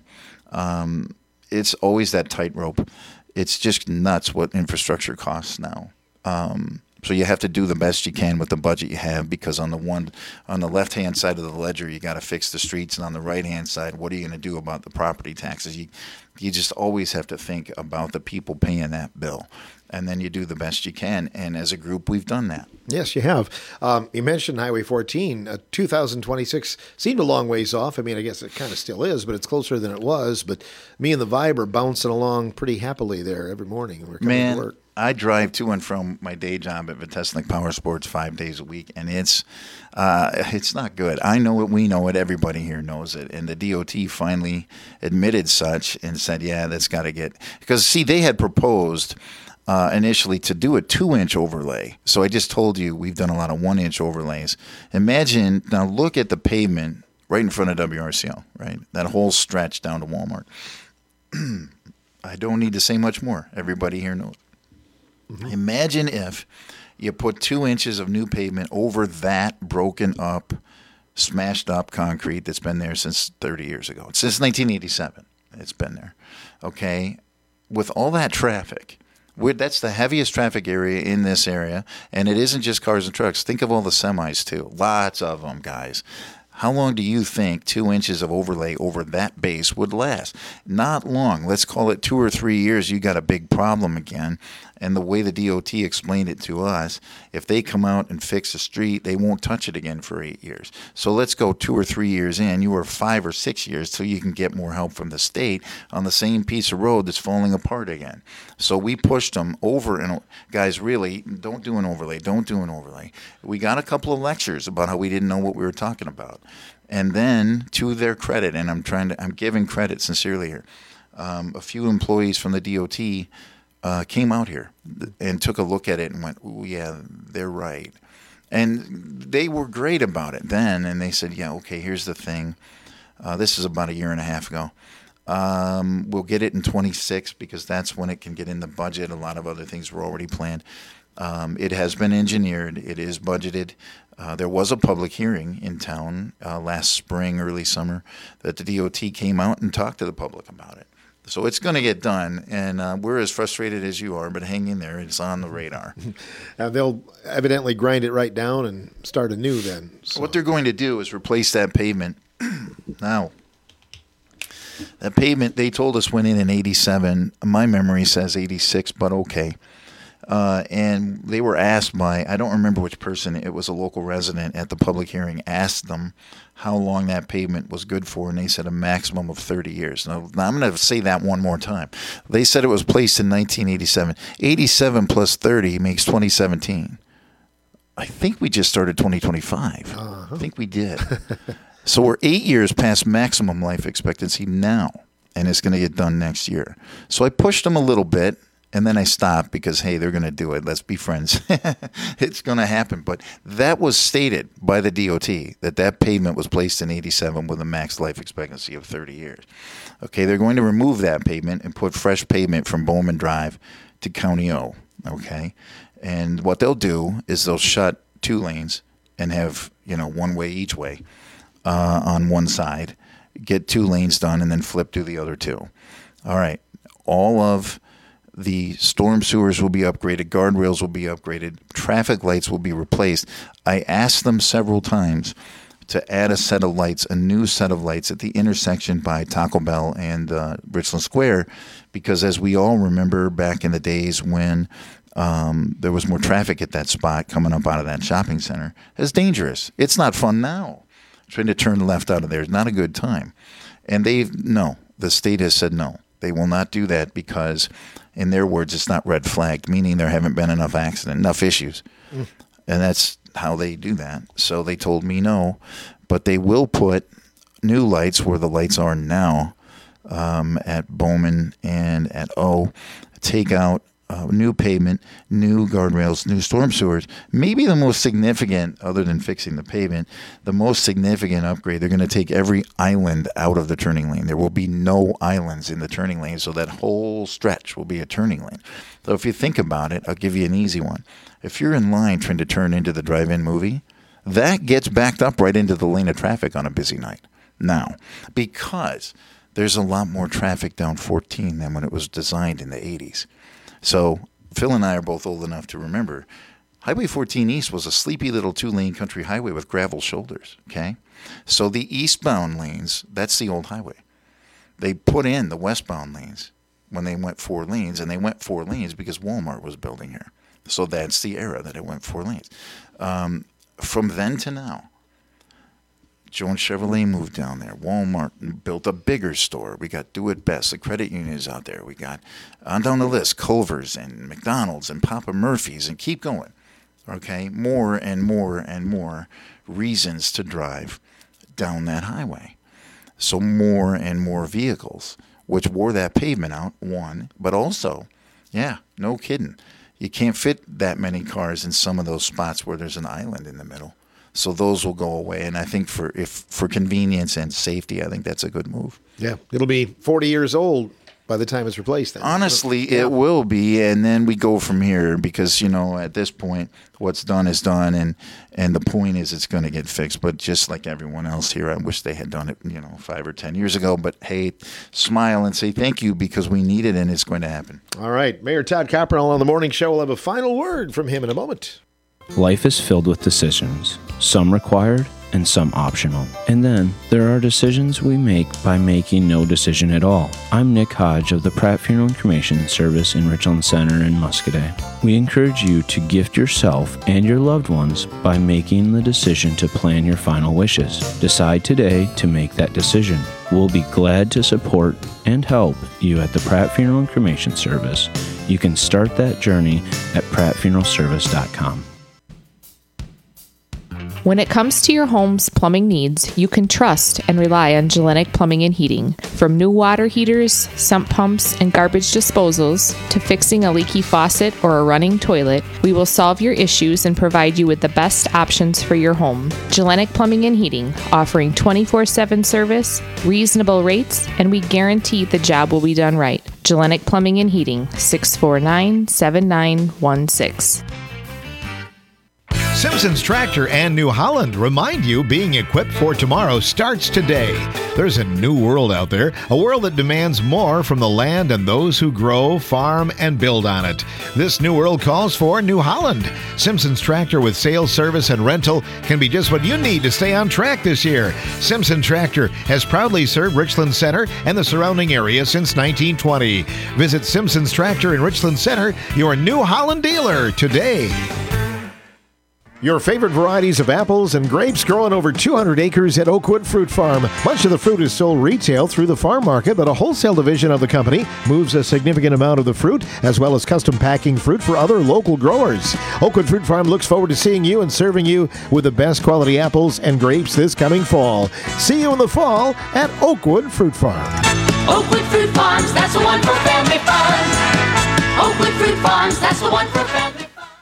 [SPEAKER 12] it's always that tightrope. It's just nuts what infrastructure costs now. So you have to do the best you can with the budget you have, because on the left-hand side of the ledger, you got to fix the streets, and on the right-hand side, what are you going to do about the property taxes? You just always have to think about the people paying that bill, and then you do the best you can. And as a group, we've done that.
[SPEAKER 13] Yes, you have. You mentioned Highway 14. 2026 seemed a long ways off. I mean, I guess it kind of still is, but it's closer than it was. But me and the Vibe are bouncing along pretty happily there every morning. We're coming to work.
[SPEAKER 12] I drive to and from my day job at Vitesnik Power Sports 5 days a week, and it's not good. I know it. We know it. Everybody here knows it. And the DOT finally admitted such and said, yeah, that's got to get – because, see, they had proposed initially to do a 2-inch overlay. So I just told you we've done a lot of 1-inch overlays. Imagine – now look at the pavement right in front of WRCL, right? That whole stretch down to Walmart. I don't need to say much more. Everybody here knows. Imagine if you put 2 inches of new pavement over that broken up, smashed up concrete that's been there since 30 years ago. Since 1987, it's been there. Okay? With all that traffic, that's the heaviest traffic area in this area, and it isn't just cars and trucks. Think of all the semis, too. Lots of them, guys. How long do you think 2 inches of overlay over that base would last? Not long. Let's call it 2 or 3 years. You got a big problem again. And the way the DOT explained it to us, if they come out and fix a street, they won't touch it again for 8 years. So let's go 2 or 3 years in. You are 5 or 6 years till you can get more help from the state on the same piece of road that's falling apart again. So we pushed them over. And guys, really, don't do an overlay. Don't do an overlay. We got a couple of lectures about how we didn't know what we were talking about. And then, to their credit, and I'm giving credit sincerely here, a few employees from the DOT came out here and took a look at it and went, "Ooh, yeah, they're right." And they were great about it then. And they said, "Yeah, okay, here's the thing. This is about a year and a half ago. We'll get it in 26 because that's when it can get in the budget. A lot of other things were already planned. It has been engineered. It is budgeted. There was a public hearing in town last spring, early summer, that the DOT came out and talked to the public about it. So it's going to get done, and we're as frustrated as you are, but hang in there. It's on the radar.
[SPEAKER 13] They'll evidently grind it right down and start anew then. So.
[SPEAKER 12] What they're going to do is replace that pavement. Now, that pavement, they told us went in 87. My memory says 86, but okay. And they were asked by, I don't remember which person, it was a local resident at the public hearing, asked them how long that pavement was good for, and they said a maximum of 30 years. Now I'm going to say that one more time. They said it was placed in 1987. 87 plus 30 makes 2017. I think we just started 2025. I think we did. So we're 8 years past maximum life expectancy now, and it's going to get done next year. So I pushed them a little bit. And then I stopped because, hey, they're going to do it. Let's be friends. It's going to happen. But that was stated by the DOT, that pavement was placed in 87 with a max life expectancy of 30 years. Okay, they're going to remove that pavement and put fresh pavement from Bowman Drive to County O. Okay, and what they'll do is they'll shut 2 lanes and have, one way each way on one side, get 2 lanes done, and then flip to the other 2. All right, all of the storm sewers will be upgraded, guardrails will be upgraded, traffic lights will be replaced. I asked them several times to add a new set of lights at the intersection by Taco Bell and Richland Square, because as we all remember back in the days when there was more traffic at that spot coming up out of that shopping center, it's dangerous. It's not fun now. Trying to turn left out of there is not a good time. And the state has said no. They will not do that because, in their words, it's not red flagged, meaning there haven't been enough issues. And that's how they do that. So they told me no, but they will put new lights where the lights are now at Bowman and at O, take out new pavement, new guardrails, new storm sewers. Maybe the most significant, other than fixing the pavement, the most significant upgrade, they're going to take every island out of the turning lane. There will be no islands in the turning lane, so that whole stretch will be a turning lane. So if you think about it, I'll give you an easy one. If you're in line trying to turn into the drive-in movie, that gets backed up right into the lane of traffic on a busy night. Now, because there's a lot more traffic down 14 than when it was designed in the 80s. So Phil and I are both old enough to remember Highway 14 East was a sleepy little 2-lane country highway with gravel shoulders, okay? So the eastbound lanes, that's the old highway. They put in the westbound lanes when they went 4 lanes, and they went 4 lanes because Walmart was building here. So that's the era that it went 4 lanes. From then to now, Jones Chevrolet moved down there. Walmart built a bigger store. We got Do It Best. The credit unions out there. We got, on down the list, Culver's and McDonald's and Papa Murphy's, and keep going. Okay? More and more and more reasons to drive down that highway. So more and more vehicles, which wore that pavement out, one, but also, yeah, no kidding. You can't fit that many cars in some of those spots where there's an island in the middle. So those will go away. And I think for convenience and safety, I think that's a good move.
[SPEAKER 13] Yeah, it'll be 40 years old by the time it's replaced. Then.
[SPEAKER 12] Honestly, it will be, and then we go from here because, at this point, what's done is done, and the point is it's going to get fixed. But just like everyone else here, I wish they had done it, 5 or 10 years ago. But, hey, smile and say thank you because we need it, and it's going to happen.
[SPEAKER 13] All right. Mayor Todd Coppernoll on the morning show. We'll have a final word from him in a moment.
[SPEAKER 18] Life is filled with decisions, some required and some optional. And then there are decisions we make by making no decision at all. I'm Nick Hodge of the Pratt Funeral and Cremation Service in Richland Center in Muscoda. We encourage you to gift yourself and your loved ones by making the decision to plan your final wishes. Decide today to make that decision. We'll be glad to support and help you at the Pratt Funeral and Cremation Service. You can start that journey at prattfuneralservice.com.
[SPEAKER 19] When it comes to your home's plumbing needs, you can trust and rely on Gellenic Plumbing and Heating. From new water heaters, sump pumps, and garbage disposals, to fixing a leaky faucet or a running toilet, we will solve your issues and provide you with the best options for your home. Gellenic Plumbing and Heating, offering 24/7 service, reasonable rates, and we guarantee the job will be done right. Gellenic Plumbing and Heating, 649-7916.
[SPEAKER 9] Simpson's Tractor and New Holland remind you being equipped for tomorrow starts today. There's a new world out there, a world that demands more from the land and those who grow, farm, and build on it. This new world calls for New Holland. Simpson's Tractor with sales, service, and rental can be just what you need to stay on track this year. Simpson Tractor has proudly served Richland Center and the surrounding area since 1920. Visit Simpson's Tractor in Richland Center, your New Holland dealer, today.
[SPEAKER 13] Your favorite varieties of apples and grapes grow on over 200 acres at Oakwood Fruit Farm. Much of the fruit is sold retail through the farm market, but a wholesale division of the company moves a significant amount of the fruit, as well as custom packing fruit for other local growers. Oakwood Fruit Farm looks forward to seeing you and serving you with the best quality apples and grapes this coming fall. See you in the fall at Oakwood Fruit Farm.
[SPEAKER 20] Oakwood Fruit Farms, that's the one for family fun. Oakwood Fruit Farms, that's the one for family fun.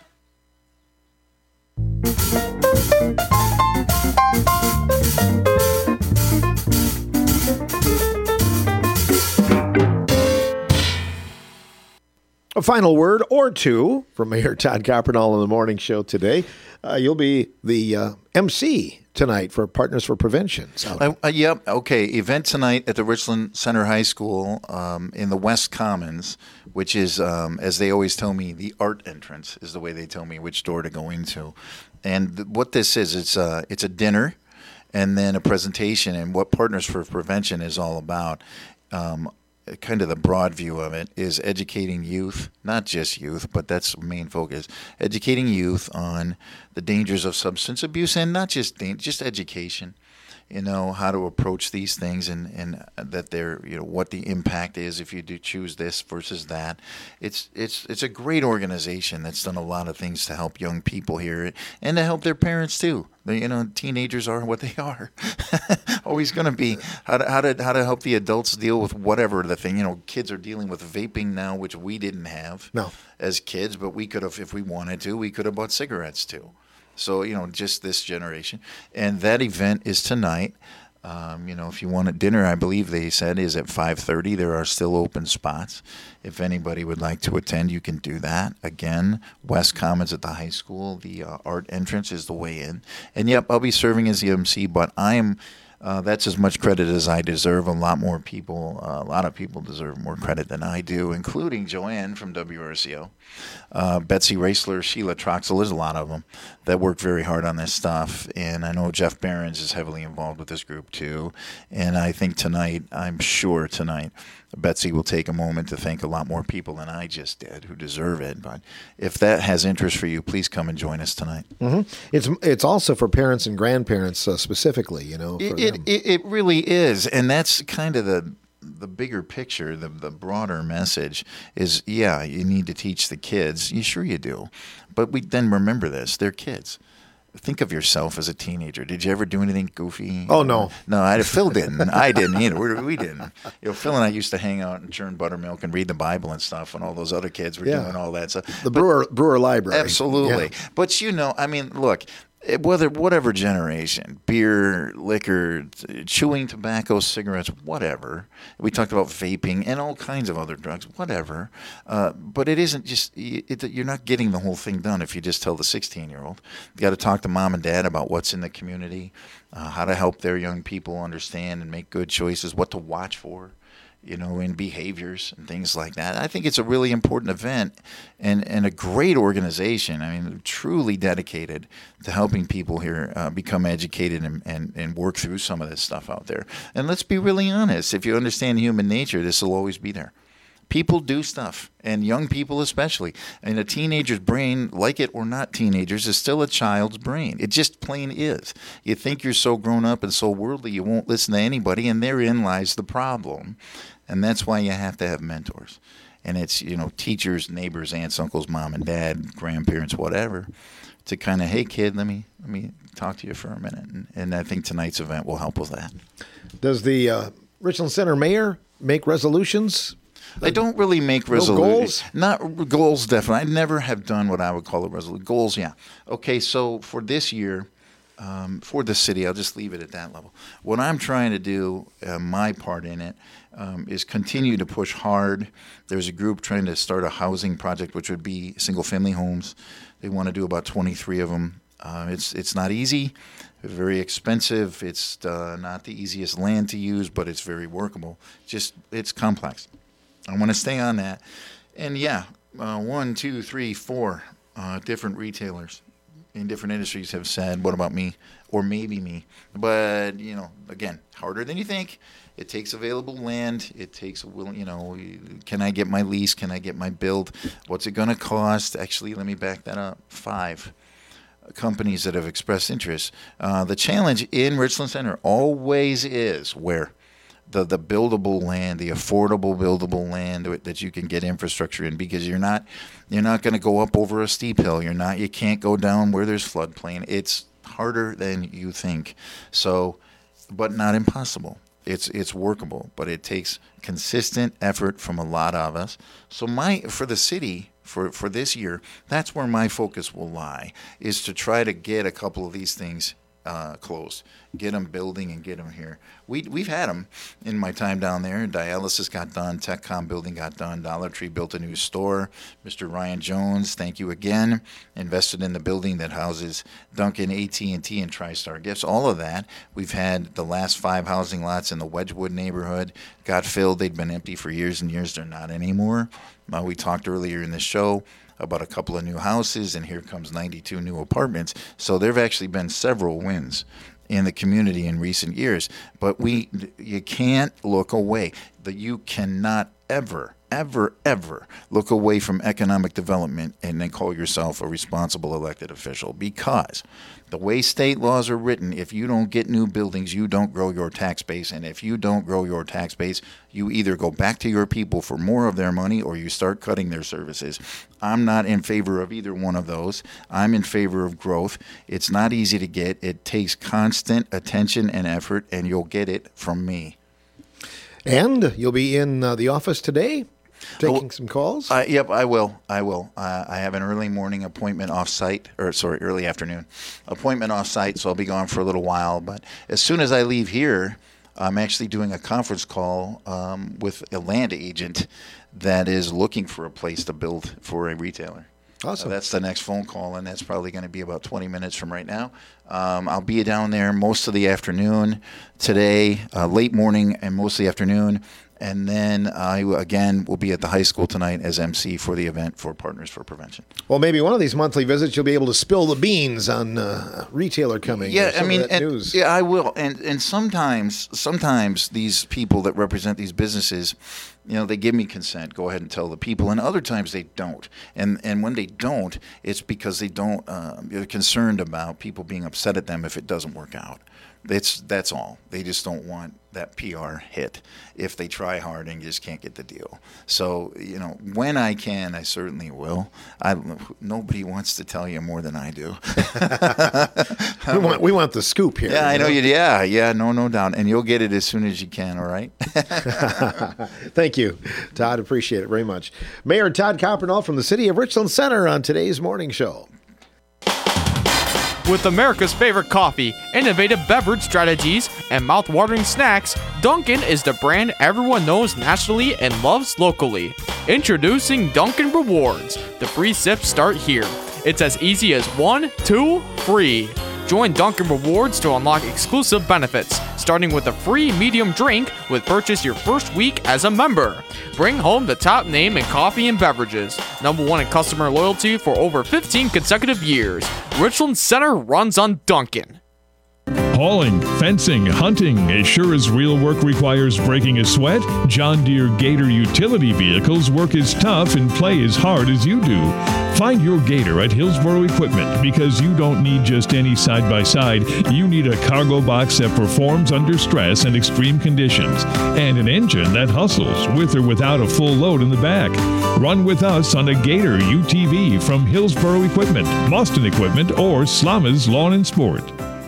[SPEAKER 13] A final word or two from Mayor Todd Coppernoll on the morning show today. You'll be the MC tonight for Partners for Prevention.
[SPEAKER 12] Yep. Okay. Event tonight at the Richland Center High School in the West Commons, which is, as they always tell me, the art entrance is the way they tell me which door to go into. And what this is, it's a dinner and then a presentation. And what Partners for Prevention is all about, kind of the broad view of it, is educating youth, not just youth, but that's the main focus, educating youth on the dangers of substance abuse, and not just education, how to approach these things and that they're, what the impact is if you do choose this versus that. It's a great organization that's done a lot of things to help young people here and to help their parents too. Teenagers are what they are. Always going to be. How to help the adults deal with whatever the thing. Kids are dealing with vaping now, which we didn't have as kids, but we could have, if we wanted to, we could have bought cigarettes too. So, just this generation. And that event is tonight. If you want a dinner, I believe they said is at 5:30. There are still open spots. If anybody would like to attend, you can do that. Again, West Commons at the high school. The art entrance is the way in. And, yep, I'll be serving as the MC, but I am that's as much credit as I deserve. A lot of people deserve more credit than I do, including Joanne from WRCO, Betsy Raisler, Sheila Troxel. There's a lot of them that work very hard on this stuff. And I know Jeff Behrens is heavily involved with this group too. And I think I'm sure tonight, Betsy will take a moment to thank a lot more people than I just did who deserve it. But if that has interest for you, please come and join us tonight.
[SPEAKER 13] It's also for parents and grandparents specifically, you know. For them.
[SPEAKER 12] It really is. And that's kind of the bigger picture, the broader message is, yeah, you need to teach the kids. Sure you do. But then remember this, they're kids. Think of yourself as a teenager. Did you ever do anything goofy?
[SPEAKER 13] Oh, no.
[SPEAKER 12] No, Phil didn't. I didn't either. We didn't. Phil and I used to hang out and churn buttermilk and read the Bible and stuff, and all those other kids were doing all that stuff.
[SPEAKER 13] The Brewer Library.
[SPEAKER 12] Absolutely. Yeah. But, look, whatever generation, beer, liquor, chewing tobacco, cigarettes, whatever. We talked about vaping and all kinds of other drugs, whatever. But it isn't just, you're not getting the whole thing done if you just tell the 16-year-old. You got to talk to mom and dad about what's in the community, how to help their young people understand and make good choices, what to watch for. In behaviors and things like that. I think it's a really important event and a great organization. I mean, truly dedicated to helping people here become educated and work through some of this stuff out there. And let's be really honest. If you understand human nature, this will always be there. People do stuff, and young people especially. And a teenager's brain, like it or not teenagers, is still a child's brain. It just plain is. You think you're so grown up and so worldly you won't listen to anybody, and therein lies the problem. And that's why you have to have mentors. And it's, teachers, neighbors, aunts, uncles, mom and dad, grandparents, whatever, to kind of, hey, kid, let me talk to you for a minute. And I think tonight's event will help with that.
[SPEAKER 13] Does the Richland Center mayor make resolutions?
[SPEAKER 12] I don't really make resolutions.
[SPEAKER 13] Goals?
[SPEAKER 12] Not goals, definitely. I never have done what I would call a resolution. Goals, yeah. Okay, so for this year, for the city, I'll just leave it at that level. What I'm trying to do, my part in it, is continue to push hard. There's a group trying to start a housing project, which would be single-family homes. They want to do about 23 of them. It's not easy, very expensive. It's not the easiest land to use, but it's very workable. It's complex. I want to stay on that. And 1, 2, 3, 4 different retailers in different industries have said, what about me? Or maybe me. But, again, harder than you think. It takes available land. It takes, can I get my lease? Can I get my build? What's it going to cost? Actually, let me back that up. 5 companies that have expressed interest. The challenge in Richland Center always is where? The buildable land, the affordable buildable land that you can get infrastructure in, because you're not going to go up over a steep hill. You can't go down where there's floodplain. It's harder than you think. So, but not impossible. It's workable, but it takes consistent effort from a lot of us. So for the city, for this year, that's where my focus will lie, is to try to get a couple of these things closed, get them building and get them here. We've had them in my time down there. Dialysis got done, TechCom building got done, Dollar Tree built a new store. Mr. Ryan Jones, thank you again, invested in the building that houses Dunkin', AT&T, and TriStar Gifts. All of that. We've had the last 5 housing lots in the Wedgwood neighborhood got filled. They'd been empty for years and years. They're not anymore. We talked earlier in the show about a couple of new houses, and here comes 92 new apartments. So there have actually been several wins in the community in recent years. But you can't look away. You cannot ever look away from economic development and then call yourself a responsible elected official, because the way state laws are written, if you don't get new buildings, you don't grow your tax base. And if you don't grow your tax base, you either go back to your people for more of their money or you start cutting their services. I'm not in favor of either one of those. I'm in favor of growth. It's not easy to get. It takes constant attention and effort, and you'll get it from me.
[SPEAKER 13] And you'll be in the office today? Taking some calls?
[SPEAKER 12] Yep, I will. I have an early morning appointment off-site, early afternoon appointment off-site, so I'll be gone for a little while. But as soon as I leave here, I'm actually doing a conference call with a land agent that is looking for a place to build for a retailer.
[SPEAKER 13] Awesome.
[SPEAKER 12] That's the next phone call, and that's probably going to be about 20 minutes from right now. I'll be down there most of the afternoon today, late morning and most of the afternoon. And then I, again, will be at the high school tonight as MC for the event for Partners for Prevention.
[SPEAKER 13] Well, maybe one of these monthly visits you'll be able to spill the beans on retailer coming.
[SPEAKER 12] Yeah, news. I will. And sometimes these people that represent these businesses, they give me consent. Go ahead and tell the people. And other times they don't. And when they don't, it's because they don't. They're concerned about people being upset at them if it doesn't work out. That's all. They just don't want that PR hit if they try hard and just can't get the deal. So, when I can, I certainly will. Nobody wants to tell you more than I do.
[SPEAKER 13] we want the scoop here.
[SPEAKER 12] Yeah, I know you. Yeah, no doubt. And you'll get it as soon as you can, all right?
[SPEAKER 13] Thank you, Todd. Appreciate it very much. Mayor Todd Coppernall from the City of Richland Center on today's morning show.
[SPEAKER 21] With America's favorite coffee, innovative beverage strategies, and mouth-watering snacks, Dunkin' is the brand everyone knows nationally and loves locally. Introducing Dunkin' Rewards. The free sips start here. It's as easy as 1, 2, free. Join Dunkin' Rewards to unlock exclusive benefits, starting with a free medium drink with purchase your first week as a member. Bring home the top name in coffee and beverages. #1 in customer loyalty for over 15 consecutive years. Richland Center runs on Dunkin'.
[SPEAKER 1] Hauling, fencing, hunting, as sure as real work requires breaking a sweat, John Deere Gator utility vehicles work as tough and play as hard as you do. Find your Gator at Hillsboro Equipment, because you don't need just any side-by-side. You need a cargo box that performs under stress and extreme conditions, and an engine that hustles with or without a full load in the back. Run with us on a Gator UTV from Hillsboro Equipment, Boston Equipment, or Slama's Lawn and Sport.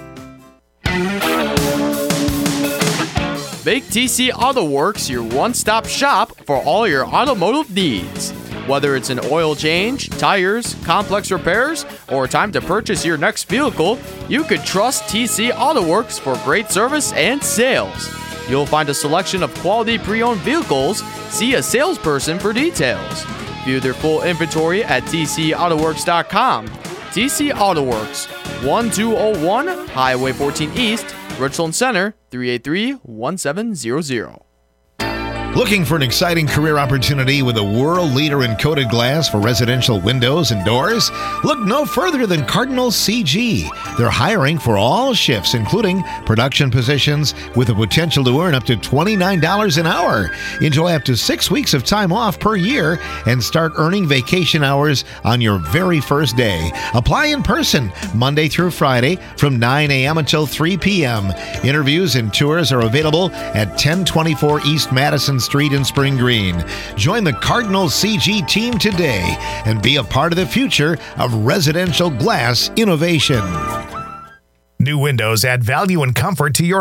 [SPEAKER 21] Make TC Auto Works your one-stop shop for all your automotive needs. Whether it's an oil change, tires, complex repairs, or time to purchase your next vehicle, you can trust TC Auto Works for great service and sales. You'll find a selection of quality pre-owned vehicles. See a salesperson for details. View their full inventory at tcautowworks.com. TC Auto Works, 1201 Highway 14 East, Richland Center, 383-1700.
[SPEAKER 9] Looking for an exciting career opportunity with a world leader in coated glass for residential windows and doors? Look no further than Cardinal CG. They're hiring for all shifts, including production positions, with the potential to earn up to $29 an hour. Enjoy up to 6 weeks of time off per year and start earning vacation hours on your very first day. Apply in person Monday through Friday from 9 a.m. until 3 p.m. Interviews and tours are available at 1024 East Madison Street in Spring Green. Join the Cardinal CG team today and be a part of the future of residential glass innovation.
[SPEAKER 22] New windows add value and comfort to your